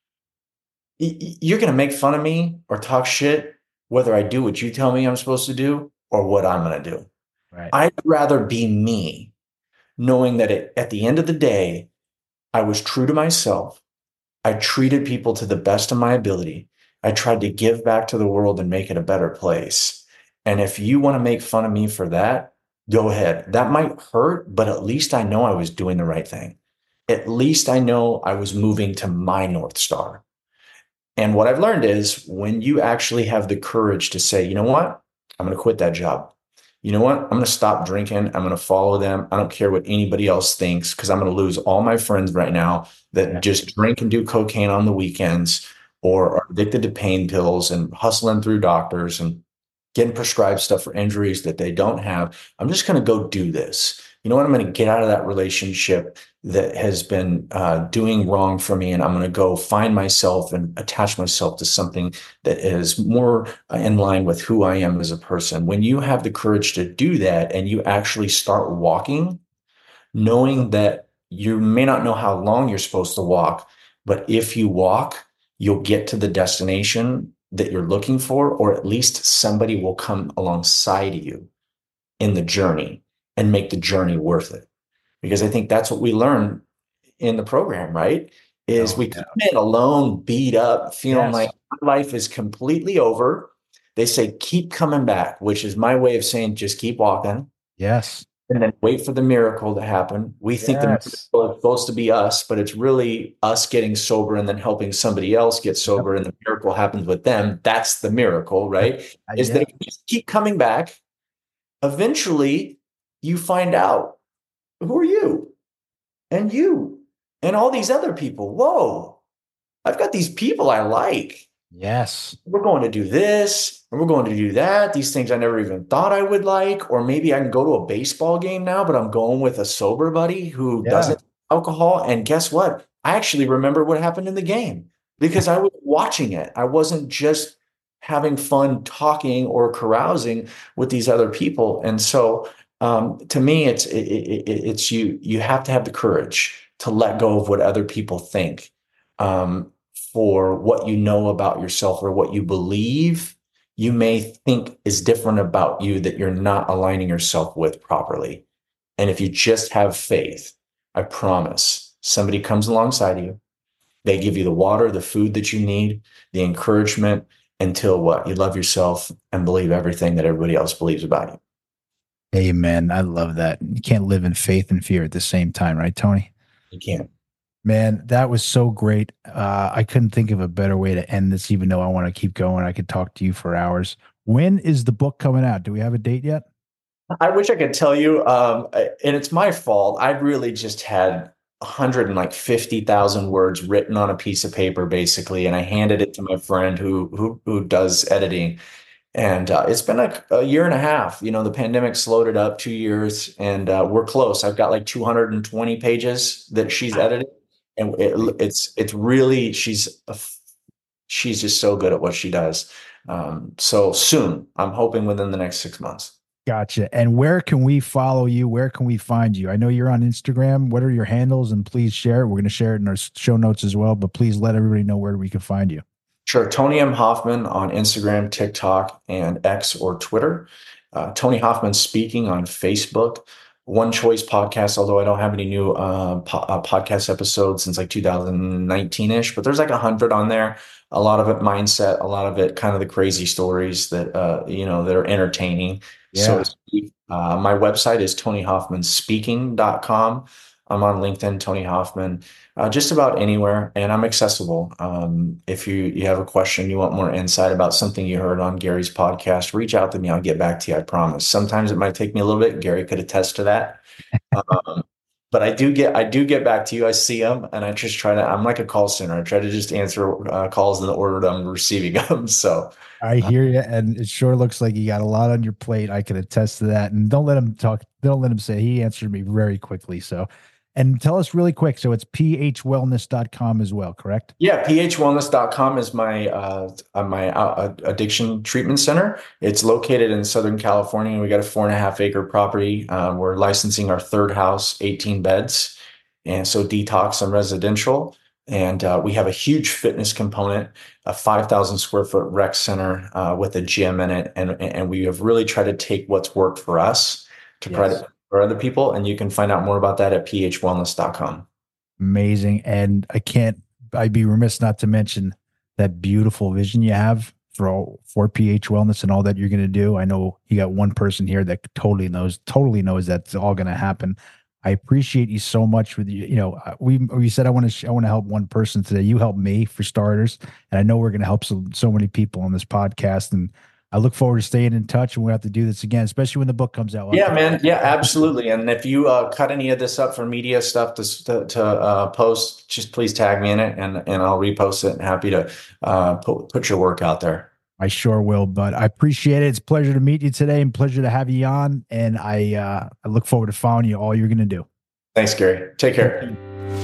You're going to make fun of me or talk shit, whether I do what you tell me I'm supposed to do or what I'm going to do. Right. I'd rather be me, knowing that it, at the end of the day, I was true to myself. I treated people to the best of my ability. I tried to give back to the world and make it a better place. And if you want to make fun of me for that, go ahead. That might hurt, but at least I know I was doing the right thing. At least I know I was moving to my North Star. And what I've learned is when you actually have the courage to say, you know what, I'm going to quit that job. You know what, I'm going to stop drinking. I'm going to follow them. I don't care what anybody else thinks because I'm going to lose all my friends right now that Yeah. just drink and do cocaine on the weekends or are addicted to pain pills and hustling through doctors and getting prescribed stuff for injuries that they don't have. I'm just going to go do this. You know what? I'm going to get out of that relationship that has been uh, doing wrong for me. And I'm going to go find myself and attach myself to something that is more in line with who I am as a person. When you have the courage to do that and you actually start walking, knowing that you may not know how long you're supposed to walk, but if you walk, you'll get to the destination that you're looking for, or at least somebody will come alongside you in the journey and make the journey worth it. Because I think that's what we learn in the program, right? Is No we come doubt. in alone, beat up, feeling Yes. like life is completely over. They say, keep coming back, which is my way of saying, just keep walking Yes. and then wait for the miracle to happen. We think the Yes. miracle is supposed to be us, but it's really us getting sober and then helping somebody else get Yep. sober, and the miracle happens with them. That's the miracle, right? Uh, Is that yeah. if you keep coming back, eventually you find out who are you and you and all these other people. Whoa, I've got these people I like. Yes. We're going to do this and we're going to do that. These things I never even thought I would like. Or maybe I can go to a baseball game now, but I'm going with a sober buddy who Yeah. doesn't alcohol. And guess what? I actually remember what happened in the game because I was watching it. I wasn't just having fun talking or carousing with these other people. And so um, to me, it's it, it, it's you you have to have the courage to let go of what other people think. Um, for what you know about yourself or what you believe you may think is different about you that you're not aligning yourself with properly. And if you just have faith, I promise somebody comes alongside you. They give you the water, the food that you need, the encouragement until what? You love yourself and believe everything that everybody else believes about you. Amen. I love that. You can't live in faith and fear at the same time, right, Tony? You can't. Man, that was so great. Uh, I couldn't think of a better way to end this, even though I want to keep going. I could talk to you for hours. When is the book coming out? Do we have a date yet? I wish I could tell you, um, and it's my fault. I really just had one hundred fifty thousand words written on a piece of paper, basically, and I handed it to my friend who who who does editing. And uh, it's been a, a year and a half. You know, the pandemic slowed it up two years, and uh, we're close. I've got like two hundred twenty pages that she's edited, and it, it's it's really she's a, she's just so good at what she does. Um, so soon, I'm hoping within the next six months. Gotcha. And where can we follow you? Where can we find you? I know you're on Instagram. What are your handles? And please share it. We're going to share it in our show notes as well, but please let everybody know where we can find you. Sure. Tony M. Hoffman on Instagram, TikTok, and X or Twitter. Uh, Tony Hoffman Speaking on Facebook. One Choice podcast, although I don't have any new uh, po- uh, podcast episodes since like two thousand nineteen ish, but there's like a hundred on there. A lot of it mindset, a lot of it kind of the crazy stories that, uh, you know, that are entertaining. So Yeah. to speak. Uh, my website is tony hoffman speaking dot com. I'm on LinkedIn, Tony Hoffman, uh, just about anywhere, and I'm accessible. Um, if you, you have a question, you want more insight about something you heard on Gary's podcast, reach out to me. I'll get back to you. I promise. Sometimes it might take me a little bit. Gary could attest to that. Um, but I do get, I do get back to you. I see them, and I just try to. I'm like a call center. I try to just answer uh, calls in the order that I'm receiving them. So I hear you, and it sure looks like you got a lot on your plate. I can attest to that. And don't let him talk. Don't let him say he answered me very quickly. So, and tell us really quick. So it's p h wellness dot com as well, correct? yeah, p h wellness dot com is my uh, uh, my uh, addiction treatment center. It's located in Southern California. We got a four and a half acre property. Uh, we're licensing our third house, eighteen beds, and so detox and residential. And uh, we have a huge fitness component, a five thousand square foot rec center uh, with a gym in it, and and we have really tried to take what's worked for us to Yes. try to for other people. And you can find out more about that at p h wellness dot com. Amazing. And I can't, I'd be remiss not to mention that beautiful vision you have for all, for P H Wellness and all that you're going to do. I know you got one person here that totally knows, totally knows that's all going to happen. I appreciate you so much with you. You know, we, we said, I want to, I want to help one person today. You helped me for starters. And I know we're going to help so, so many people on this podcast. And I look forward to staying in touch, and we'll have to do this again, especially when the book comes out. Yeah, man. Yeah, absolutely. And if you uh, cut any of this up for media stuff to to, to uh, post, just please tag me in it, and and I'll repost it. And happy to uh, put put your work out there. I sure will, but I appreciate it. It's a pleasure to meet you today, and pleasure to have you on. And I uh, I look forward to following you all you're going to do. Thanks, Gary. Take care.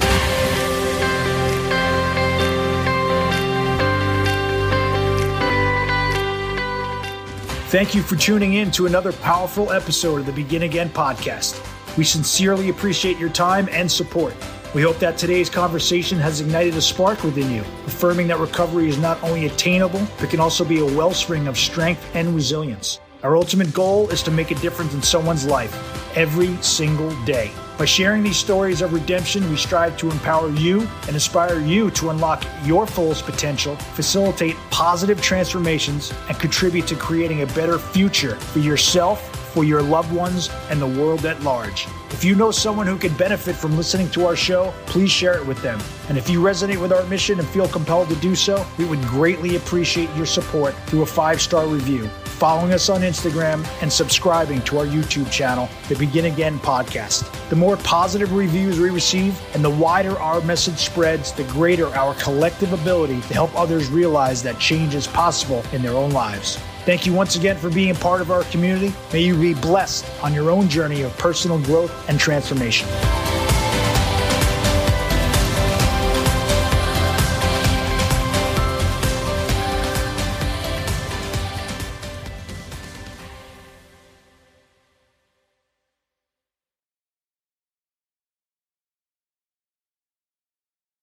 Thank you for tuning in to another powerful episode of the Begin Again podcast. We sincerely appreciate your time and support. We hope that today's conversation has ignited a spark within you, affirming that recovery is not only attainable, but can also be a wellspring of strength and resilience. Our ultimate goal is to make a difference in someone's life every single day. By sharing these stories of redemption, we strive to empower you and inspire you to unlock your fullest potential, facilitate positive transformations, and contribute to creating a better future for yourself, for your loved ones, and the world at large. If you know someone who could benefit from listening to our show, please share it with them. And if you resonate with our mission and feel compelled to do so, we would greatly appreciate your support through a five-star review, following us on Instagram, and subscribing to our YouTube channel, The Begin Again Podcast. The more positive reviews we receive and the wider our message spreads, the greater our collective ability to help others realize that change is possible in their own lives. Thank you once again for being part of our community. May you be blessed on your own journey of personal growth and transformation.